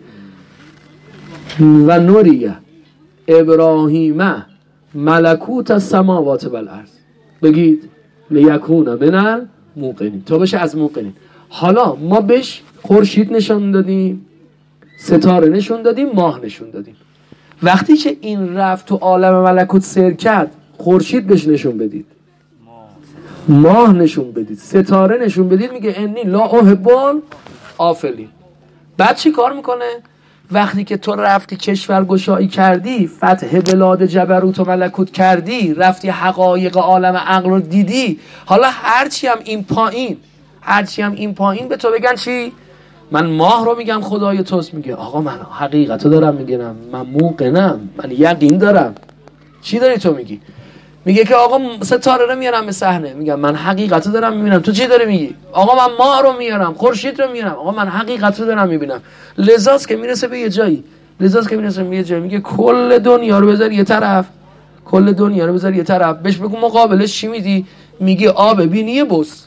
و نوریه ابراهیم ملکوت السماوات و الارض، بگید لیکون من الموقنین، تا بشه از موقنین. حالا ما بهش خورشید نشون دادیم، ستاره نشون دادیم، ماه نشون دادیم. وقتی که این رفت تو عالم ملکوت سیر کرد، خورشید بهش نشون بدید، ماه نشون بدید، ستاره نشون بدید، میگه انی لا احب الآفلین. بعد چی کار میکنه؟ وقتی که تو رفتی کشور گشایی کردی، فتح بلاد جبروت و ملکوت کردی، رفتی حقایق عالم عقل رو دیدی، حالا هرچی هم این پایین هرچی هم این پایین به تو بگن چی؟ من ماه رو میگم خدای توست، میگه آقا من حقیقت رو دارم میگم، من موقنم، من یقین دارم. چی داری تو میگی؟ میگه که آقا ستاره رو میارم به صحنه، میگم من حقیقت رو دارم میبینم. تو چی داری میگی؟ آقا من ماه رو میارم، خورشید رو میارم، آقا من حقیقت رو دارم میبینم. لذاست که میرسه به یه جایی لذاست که میرسه به یه جایی میگه کل دنیا رو بذار یه طرف، کل دنیا رو بذار یه طرف، بهش بگو مقابلش چی میدی؟ میگه آب بینی بوس.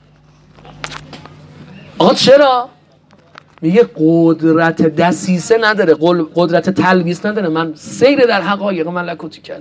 آقا چرا؟ میگه قدرت دسیسه نداره، قدرت تلبیس نداره، من سیر در حقایق ملکوتی کردم،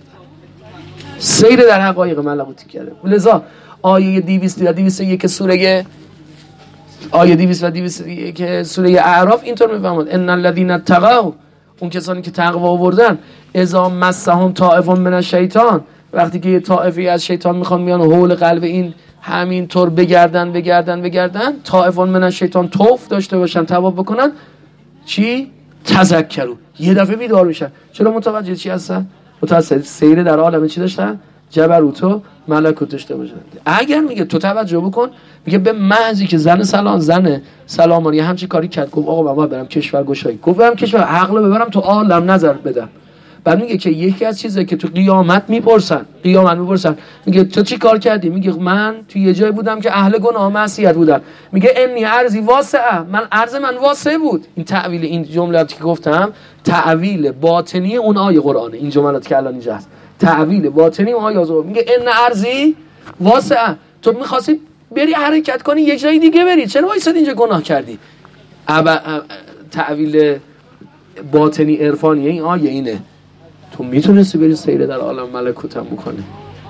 سیر در حقایق ملکوتی کردم. لذا آیه دویست و دویست و یک سوره آیه دویست و دویست و یک سوره اعراف اینطور میفهمد ان الذين اتقوا، اون کسانی که تقوا آوردن، اذا مسهم طائف من الشیطان، وقتی که یه طائفی از شیطان میخوان میان حول قلب این همین طور بگردن بگردن بگردن طائف من الشیطان توف داشته باشن، طواف بکنن، چی؟ تذکروا، یه دفعه بیدار میشن. چرا؟ متوجه چی هستن؟ متوجه سیر در عالم چی داشتن؟ جبروت و ملکوت داشته باشن. اگر میگه تو توجه بکن، میگه به محضی که زن سلام زن سلامان یه همچین کاری کرد، گفت آقا من برم کشور گشایی، گفت برم کشور عقل ببرم تو عالم نظر بدم. بعد میگه که یکی از چیزایی که تو قیامت میپرسن قیامت میپرسن میگه تو چی کار کردی؟ میگه من تو یه جای بودم که اهل گناه و معصیت بودم. میگه انی ارضی واسعه، من عرض من واسع بود. این تعویل این جملاتی که گفتم تعویل باطنی اون آیه قرآنه. این جملاتی که الان اینجا هست تعویل باطنی اون آیه قرآن. میگه ان ارضی واسعه، تو می‌خواستی بری حرکت کنی یک جای دیگه بری، چرا وایسادی اینجا گناه کردی؟ اب تعویل باطنی عرفانی این آیه اینه، تو میتونستی بری سیر در عالم ملکوت هم بکنی،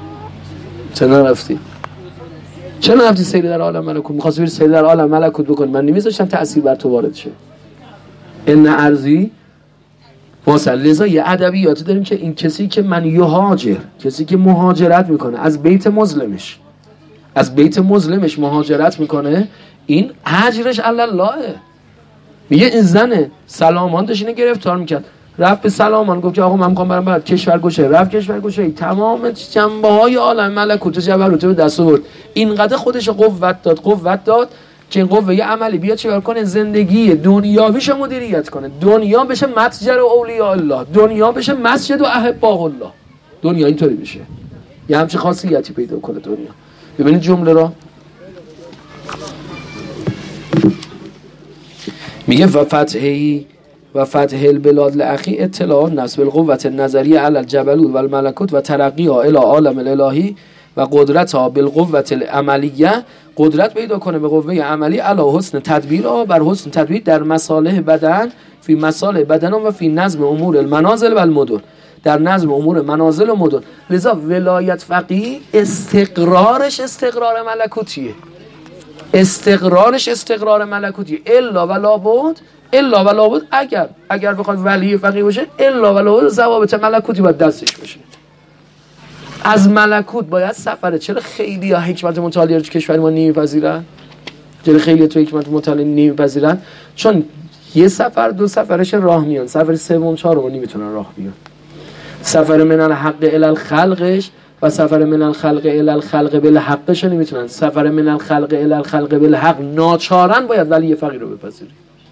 چرا نرفتی؟ چرا نرفتی سیر در عالم ملکوت؟ می‌خواستی بری سیر در عالم ملکوت بکنی، من نمیذاشتم تأثیر بر تو وارد شه. ان ارضی واسه. لذا یه ادبیاتی داریم که این کسی که من یهاجر، کسی که مهاجرت میکنه از بیت مظلمش از بیت مظلمش مهاجرت میکنه، این اجرش علی الله. میگه این زن سلامان داشت اینو گرفتار میکرد، رفت به سلامان گفت که آقا من میخوام برم بعد کشور گوشه، رفت کشور گوشه، تمام جنبه های عالم ملکوت جبروت به دست آورد. اینقدر خودش قوت داد قوت داد که این قوه یه عملی بیاد چیکار کنه؟ زندگی دنیاویشو مدیریت کنه، دنیا بشه متجر اولیاء الله، دنیا بشه مسجد و احباء الله، دنیا اینطوری بشه، یه همچین خاصیتی پیدا کنه دنیا. ببینید جمله را میگه و فتحی و فتح البلاد لاخی اطلاع نصب القوت النظریه علی الجبلوت و الملکوت و ترقیها الی عالم الالهی و قدرتها بالقوت العملیه، قدرت پیدا کنه به قوه عملی علی حسن تدبیرها، بر حسن تدبیر در مصالح بدن، فی مصالح بدن و فی نظم امور المنازل و المدن، در نظم امور منازل و مدن. لذا ولایت فقیه استقرارش استقرار ملکوتیه، استقرارش استقرار ملکوتیه. الا و لابد، الا و لابد اگر اگر بخواد ولی فقیه باشه، الا و لابد ضوابط ملکوتی باید دستش باشه. از ملکوت باید سفره. چرا خیلی ها حکمت مطالعه رو کشور ما نمیپذیرن؟ چرا خیلی تو حکمت مطالعه نمیپذیرن؟ چون یه سفر دو سفرش راه میان، سفر سوم چهارم نمیتونن راه بیان. سفر من الحق الی الخلقش و سفر من الخلق الی الخلق بالحقش نمیتونن. سفر من الخلق الی الخلق بالحق ناچارن باید ولی فقیه رو بپذیری،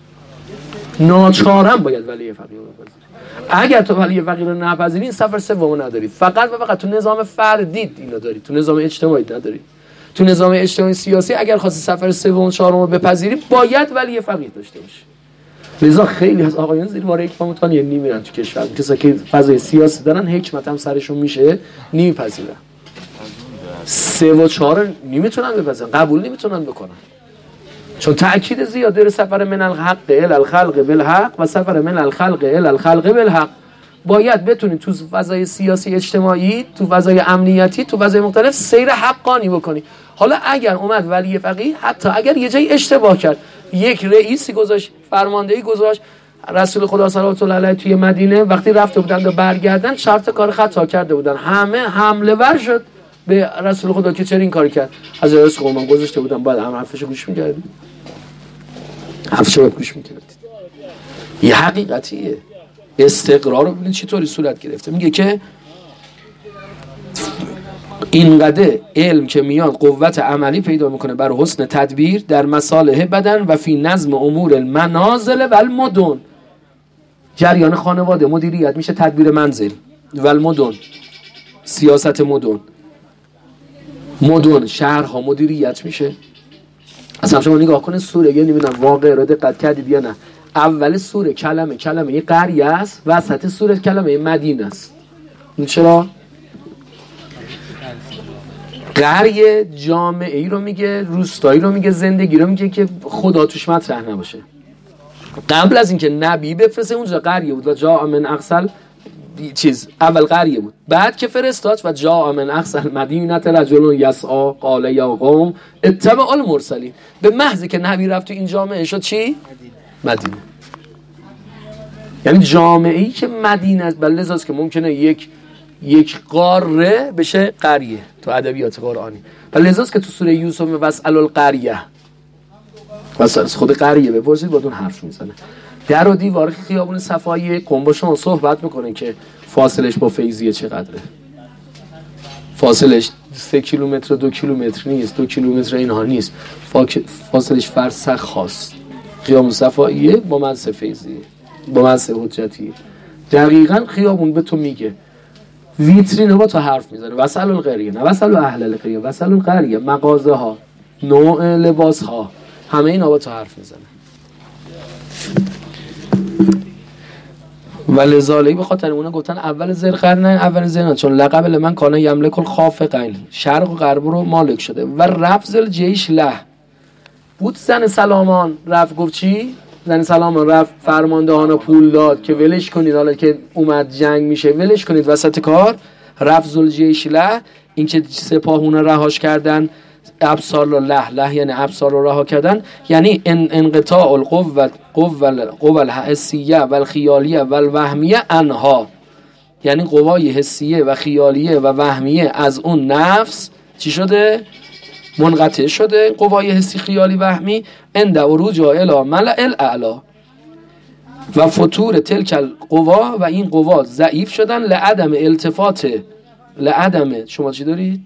ناچارن باید ولی فقیه رو بپذیری. اگر تو ولی فقیه رو نپذیری، این سفر سوم نداری. فقط و فقط تو نظام فردی اینو داری، تو نظام اجتماعی نداری. تو نظام اجتماعی سیاسی اگر خواستی سفر سوم و چهارم رو بپذیری، باید ولی فقیه داشته باشی. لذا خیلی از آقایان زیر بار حکمت مطالعه نمیرن تو کشور، کسایی که فضای سیاسی دارن حکمت هم سرشون میشه نمیپذیرن. سه و چهار نمیتونن بپذیرن، قبول نمیتونن بکنن، چون تأکید زیاد داره سفر من الحق الی الخلق بالحق و سفر من الخلق الی الخلق بالحق. باید بتونی تو فضای سیاسی اجتماعی، تو فضای امنیتی، تو فضای مختلف سیر حقانی بکنی. حالا اگر اومد ولی فقیه، حتی اگر یه جایی اشتباه کرد، یک رئیسی گذاشت، فرماندهی گذاشت، رسول خدا صلی الله علیه توی مدینه وقتی رفته بودن و برگردن چهار تا کار خطا کرده بودن، همه حمله ور شد به رسول خدا که چرا این کار کرد. از رسول قوم گذاشته بودن، بعد هم حرفشو گوش می‌کردید، حرفشو گوش می‌کردید. یه حقیقتیه. استقرار رو ببینید چطوری صورت گرفته. میگه که اینقدر علم که میاد قوت عملی پیدا میکنه بر حسن تدبیر در مصالح بدن و فی نظم امور المنازل و المدن. جریان خانواده مدیریت میشه تدبیر منزل و المدن، سیاست مدن، مدن شهرها مدیریت میشه. اصلا شما نگاه کنه سوره، یه نمیدونم واقع رو دقت کردید یا نه، اول سوره کلمه کلمه یه قریه است، وسط سوره کلمه مدینه است. این چرا؟ قریه جامعه ای رو میگه، روستایی رو میگه، زندگی رو میگه که خدا توش مطرح نباشه. قبل از اینکه نبی بفرسته اونجا قریه بود و جاء من اقصی چیز، اول قریه بود، بعد که فرستاد و جاء من اقصی المدینه رجل یسعی قال یا قوم اتبعوا المرسلین. به محض که نبی رفت تو این جامعه شد چی؟ مدینه. یعنی جامعه ای که مدینه است، بل لذاست که ممکنه یک یک قاره بشه قریه تو ادبیات قرآنی. بل لذاست که تو سوره یوسف واسال القریه، واسال خود قریه بپرسید باتون حرف میزنه. در و دیوار خیابون صفایی قم با شما صحبت میکنه که فاصلش با فیضیه چقدره. فاصلش سه کیلومتر دو کیلومتر نیست، دو کیلومتر اینها نیست، فاصلش فرسخ خاست. خیابون صفاییه با منصف فیضیه، با منصف حجتیه. دقیقاً خیابون به تو میگه، ویترین با تو حرف میزنه. وصل القریه، نه وصل اهل القریه، وصل القریه، مغازه ها، نوع لباس ها، همه اینا با تو حرف میزنه. ولذالک به خاطر اون گفتن اول ذوالقرنین، اول زنا، چون لقب لمن کان یملک الخافقین، شرق و غرب رو مالک شده. و رفض الجیش له بود. زن سلامان رفت گفت چی؟ زن سلامان رفت فرماندهان پول داد که ولش کنید، حالا که اومد جنگ میشه ولش کنید وسط کار. رفض الجیش له، این که سپاهون رهاش کردن، ابصار له، له یعنی ابصار رو رها کردن، یعنی انقطاع القوه قوه قوه الحسیه و الخیالیه و الوهمیه انها، یعنی قوای حسیه و خیالیه و وهمیه از اون نفس چی شده؟ منقطع شده. قوای حسی خیالی وهمی عند عروج الی ملأ الاعلی و فتور تلک القوا، و این قوا ضعیف شدن لعدم التفات، لعدم شما چی دارید؟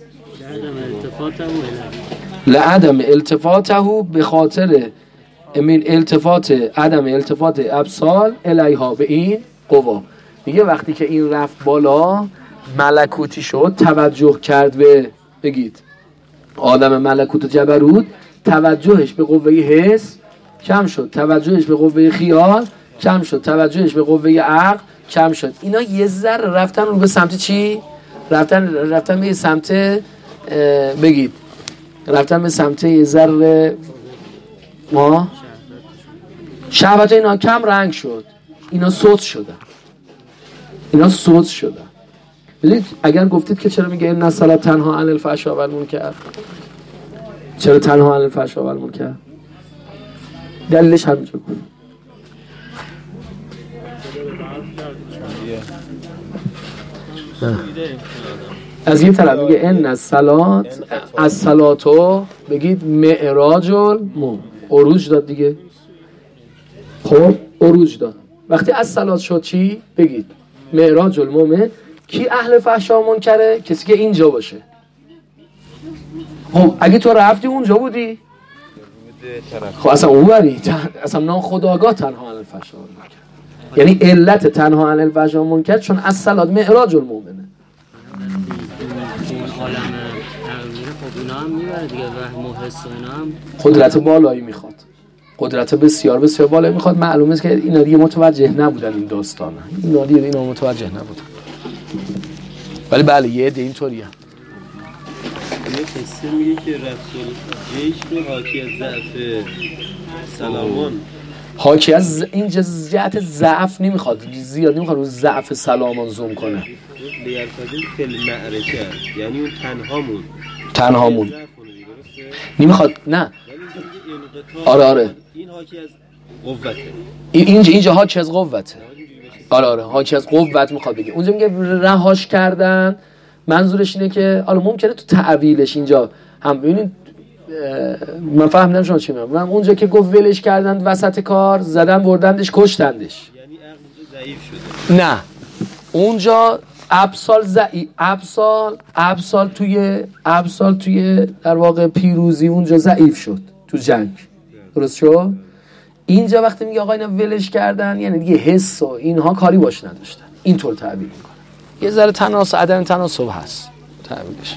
لعدم التفاته به خاطر من التفات عدم التفات ابصار الیها، به این قوا. میگه وقتی که این رفت بالا ملکوتی شد، توجه کرد به، بگید آدم ملکوت و جبروت، توجهش به قوه حس کم شد توجهش به قوه خیال، کم شد توجهش به قوه عقل، کم شد. اینا یه ذره رفتن رو به سمت چی؟ رفتن رفتن به سمت بگید رفتن به سمت یه ذره ما شهوت اینا کم رنگ شد، اینا سوز شدن، اینا سوز شدن. ببینید اگر گفتید که چرا میگه ان الصلاة تنها عن الفحشاء و المنکر، چرا تنها عن الفحشاء و المنکر؟ دلیلش همینجا بود. از یه طرف میگه ان الصلاة، از صلاتو بگید معراج المؤمن، عروج داد دیگه. خب عروج داد. وقتی از صلات شد چی؟ بگید معراج المؤمن. کی اهل فحشا و منکره؟ کسی که اینجا باشه. خب اگه تو رفتی اونجا بودی، خب اصلا اونوری اصلا ناخودآگاه تنها عن الفحشاء و المنکر، یعنی علت تنها عن الفحشاء و المنکر چون از صلات معراج المؤمنه. عالم تغییر خب اینا هم میبره دیگه، وهم و حس و اینا هم قدرت بالایی میخواد، قدرت بسیار بسیار بالایی میخواد. معلومه که اینا دیگه متوجه نبودن این داستانا، اینا دیگه اینا متوجه نبودن. ولی بله یه عده اینطوریه. یه قصه میگه که رسول جیش رو حاکی از ضعف سلامان، حاکی از این جزئیات ضعف نمیخواد، زیاد نمیخواد رو ضعف سلامان زوم کنه. لیرفضل فی المعرکه، یعنی اون تنهامون تنهامون نمیخواد. نه آره آره این حاکی از قوته، اینجا اینجا حاکی از قوته. آره آره حاکی از قوت میخواد بگه. اونجا میگه رهاش کردن، منظورش اینه که حالا ممکنه تو تعویلش اینجا هم ببینید من فهمیدم شما چی میگم. من اونجا که گفت ولش کردن وسط کار، زدن بردندش کشتندش، یعنی عقل ضعیف شده. نه اونجا ابسال ضعیف، ابسال ابسال توی ابسال توی در واقع پیروزی اونجا ضعیف شد تو جنگ، درست شد. اینجا وقتی میگه آقا اینا ولش کردن یعنی دیگه حس و اینها کاری باش نداشتن، اینطور تعبیر میکنه. یه ذره تناسب، عدم تناسب هست تعبیرش.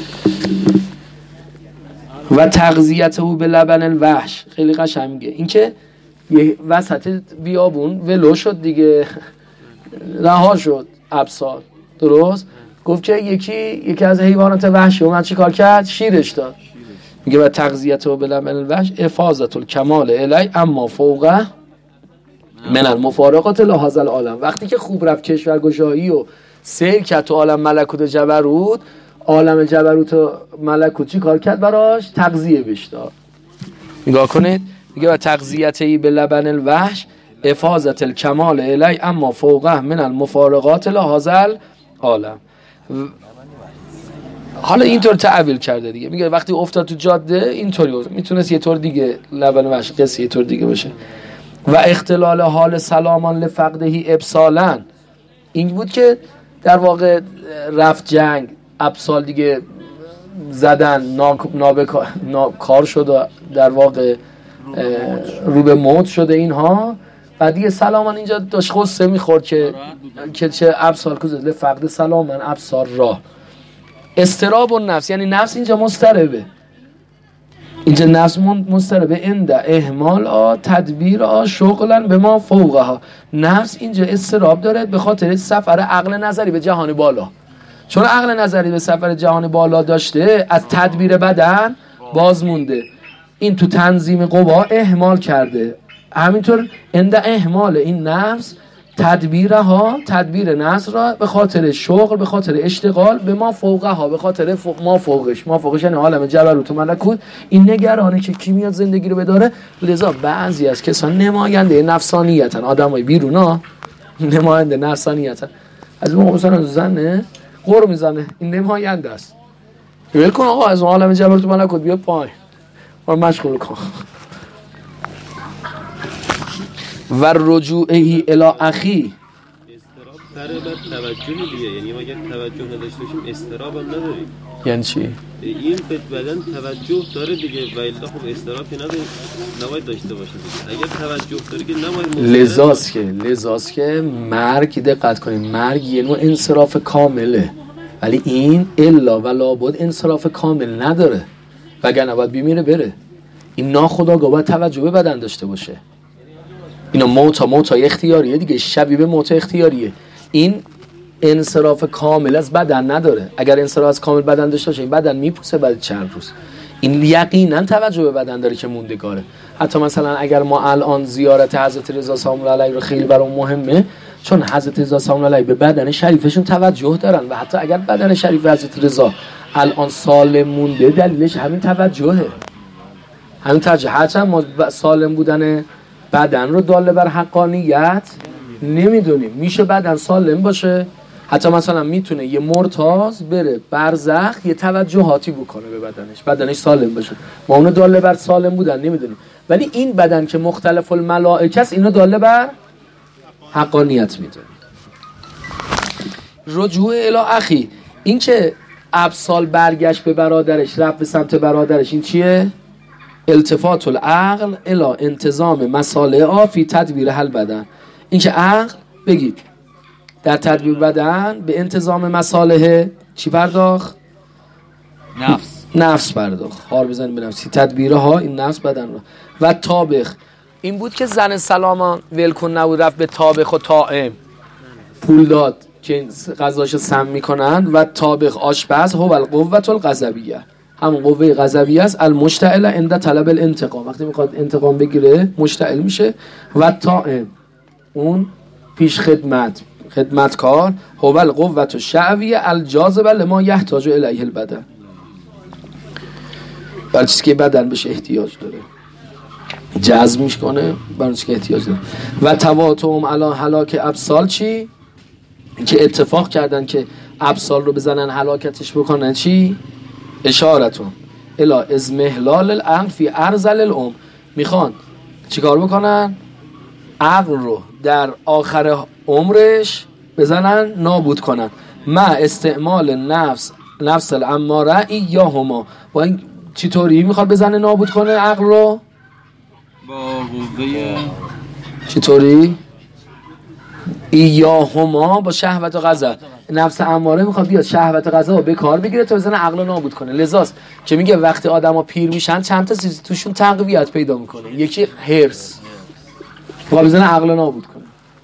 و تغذیته به لبن الوحش، خیلی قشنگ میگه این که یه وسط بیابون ولو شد دیگه، رها شد ابسال، درست. گفت که یکی یکی از حیوانات وحشی اومد چی کار کرد؟ شیرش داد. میگه و تغذیته به لبن الوحش افاضت الکمال الی اما فوقه من المفارقات لهذا العالم. وقتی که خوب رفت کشورگشایی و سیر کرد تو عالم ملکوت جبروت، عالم جبروت و ملکوت چی کار کرد براش؟ تغذیه بهش داد. نگاه کنید میگه و تغذیته به لبن الوحش افاضت الکمال الی اما فوقه من المفارقات لهذا العالم. حالا اینطور تعبیر کرده دیگه، میگه وقتی افتاد تو جاده اینطوری بود، میتونست یه طور دیگه لبن وحش قصه یه طور دیگه باشه. و اختلال حال سلامان لفقدهی ابسالن، این بود که در واقع رفت جنگ، ابسال دیگه زدن، ناکار شد و در واقع رو به موت شده اینها. و دیگه سلامان اینجا داشت خسته میخورد که که چه ابسال کزد لفقد سلامان ابسال راه. استراب و نفس، یعنی نفس اینجا مضطربه، اینجا نفس مضطربه انده اهمال آ تدبیر آ شغلن به ما فوقه ها. نفس اینجا استراب داره به خاطر سفر عقل نظری به جهان بالا، چون عقل نظری به سفر جهان بالا داشته از تدبیر بدن باز مونده، این تو تنظیم قوا اهمال کرده. همینطور انده اهمال این نفس تدبیرها، تدبیر نفس را به خاطر شغل، به خاطر اشتغال به ما فوقه ها، به خاطر فوق ما فوقش، ما فوقش یعنی عالم جبروت و ملکوت. این نگرانه که کی میاد زندگی رو بداره. لذا بعضی از کسان نماینده نفسانیتن، آدمای بیرونا نماینده نفسانیتن. از اون مثلا زنه قر میزنه، این نماینده است. ول کن آقا از عالم جبروت و ملکوت بیا پای ما مشغول کن. و رجوعهی الی اخی، استراب سر بر توجه دیگه، یعنی ما اگر توجه نداشته باشیم استراب هم نداریم. یعنی چی؟ این به بدن توجه داره دیگه، و الا خب استراب که نداره، نباید داشته باشه دیگه. اگر توجه داره که نباید. لذاست که لذاست که مرگ، دقت کنید، مرگ یه نوع انصراف کامله، ولی این الا و لابد انصراف کامل نداره، وگرنه باید بیمیره بره. این ناخودآگاه باید توجه به بدن داشته باشه. اینا موتا موتا اختیاریه دیگه، شبیه به موتا اختیاریه. این انصراف کامل از بدن نداره. اگر انصراف از کامل بدن داشته باشه این بدن میپوسه بعد چند روز. این یقینا توجه به بدن داره که موندگاره. حتی مثلا اگر ما الان زیارت حضرت رضا سلام الله علیه رو خیلی برام مهمه، چون حضرت رضا سلام الله علیه به بدن شریفشون توجه دارن و حتی اگر بدن شریف حضرت رضا الان سالم مونده دلیلش همین توجهه. همین توجه. هرچند ما سالم بودن بدن رو داله بر حقانیت نمیدونیم، میشه بدن سالم باشه، حتی مثلا میتونه یه مرتاض بره برزخ یه توجهاتی بکنه به بدنش، بدنش سالم باشه، ما اونو داله بر سالم بودن نمیدونیم. ولی این بدن که مختلف الملائکه است اینو داله بر حقانیت میدونیم. رجوع الی اخی، این که ابسال برگشت به برادرش، رفت به سمت برادرش، این چیه؟ التفات العقل الی انتظام مصالح فی تدبیر حل بدن. این که عقل بگید در تدبیر بدن به انتظام مصالح چی پرداخت؟ نفس. نفس پرداخت. هار بزنیم به نفسی تدبیره ها این نفس بدن رو. و طابخ، این بود که زن سلامان ولکن نبود رفت به طابخ و طائم پول داد که غذاشو سم میکنن. و طابخ آشپز هو القوة الغضبیه، همون قوه غضبیه است. المشتعل عند طلب الانتقام، وقتی میخواد انتقام بگیره مشتعل میشه. و طائم اون پیش خدمت خدمتکار هو القوة الشعبیه الجاذبه لما یحتاج الیه البدن، برای چیزی که بدن بهش احتیاج داره جذب میکنه، برای چیزی که احتیاج داره. و تواتم علی هلاک ابسال، چی؟ که اتفاق کردن که ابسال رو بزنن هلاکتش بکنن، چی؟ اشارتون الی ازمهلال العقل فی ارذل العمر، میخوان چیکار بکنن؟ عقل رو در آخر عمرش بزنن نابود کنن. ما استعمال نفس نفس الاماره ایاهما، با این چطوری میخواد بزنه نابود کنه عقل رو؟ با قوه چطوری؟ ایاهما با شهوت و غضب. نفس اماره میخواد بیاد شهوت و غضب رو به کار بگیره تا بزنه عقل رو نابود کنه. لذاست که میگه وقتی آدما پیر میشن چند تا چیز توشون تقویت پیدا میکنه. یکی حرص، میخواد بزنه عقل رو نابود کنه.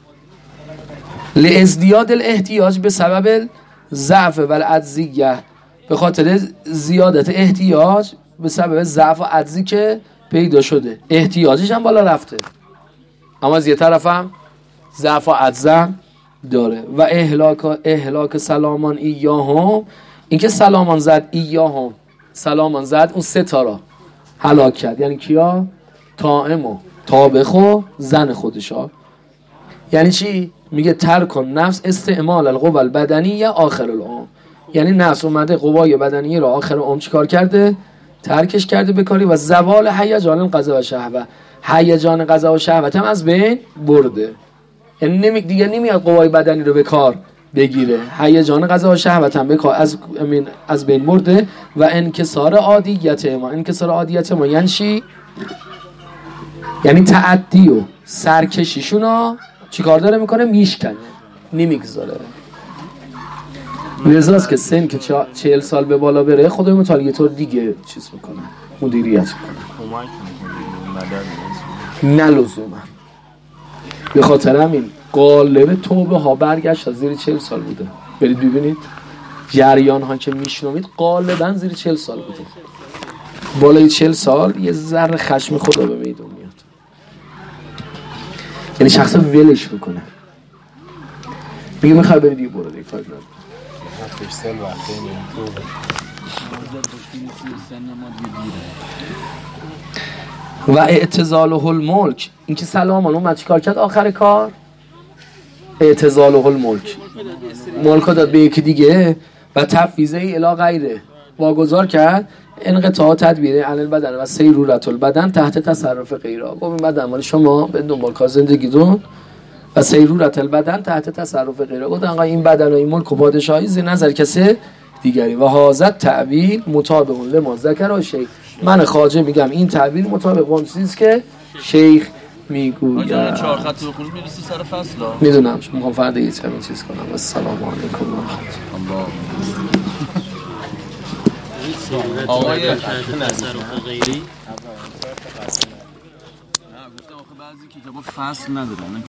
لازدیاد الاحتیاج به سبب ضعف و العجزیه، به خاطر زیادت احتیاج به سبب ضعف و عجزی که پیدا شده. احتیاجش هم بالا رفته اما از یه طرف هم ضعف و عجزم داره. و اهلاک اهلاک سلامان ایاهم، این که سلامان زد ایاهم، سلامان زد اون سه تا را هلاک کرد. یعنی کیا؟ طائم و طابخ و زن خودشا. یعنی چی؟ میگه ترک نفس استعمال القوى البدنیه آخر العمر، یعنی نفس اومده قوای بدنی رو آخر عمر چیکار کرده؟ ترکش کرده به کاری. و زوال هیجان الغضب و شهوه، هیجان غضب و شهوت هم از بین برده، یعنی نمی دیگه نمیاد قوای بدنی رو به کار بگیره. هیجان غضب و شهوت هم به کار از امین از بین برده. و انکسار عادیت ما، انکسار عادیت ما یعنی چی؟ یعنی تعدی و سرکشیشونا چیکار داره میکنه؟ میشکنه، نمیگذاره. لذاست که سن که چهل سال به بالا بره خودمون مطال یه طور دیگه چیز میکنه، مدیریت میکنه، نه لزوما. به خاطر همین غالب توبه ها برگشت از زیر چهل سال بوده. برید ببینید جریان ها که میشنوید غالبا زیر چهل سال بوده. بالای چهل سال یه ذره خشم خدا به میدون میاد، یعنی شخصا ولش میکنه، میگه میخوای بری دیگه برو دیگه کار نداره. و اعتزاله الملک، این که سلامان اومد چیکار کرد آخر کار؟ اعتزاله الملک، ملک داد به یکی دیگه. و تفویضه الی غیره، واگذار کرد انقطاع تدبیر عن البدن و سیرورت البدن تحت تصرف غیره. گفت این بدن مال شما، به دنبال کار زندگیتون. و سیرورت البدن تحت تصرف غیره، گفت آقا این بدن و این ملک و پادشاهی زیر نظر کسی دیگری. و حاضر تعبیر مطابق لما ذکر شیخ، من خواجه میگم این تعبیر مطابق اون چیزی که شیخ میگوید. چهار خط بخونی میرسی سر فصل. میدونم چون میخوام فردا یه چیز کنم. السلام علیکم و رحمت الله. آقای تصرف غیری نه گفتم آخه بعضی کتابا فصل ندارن.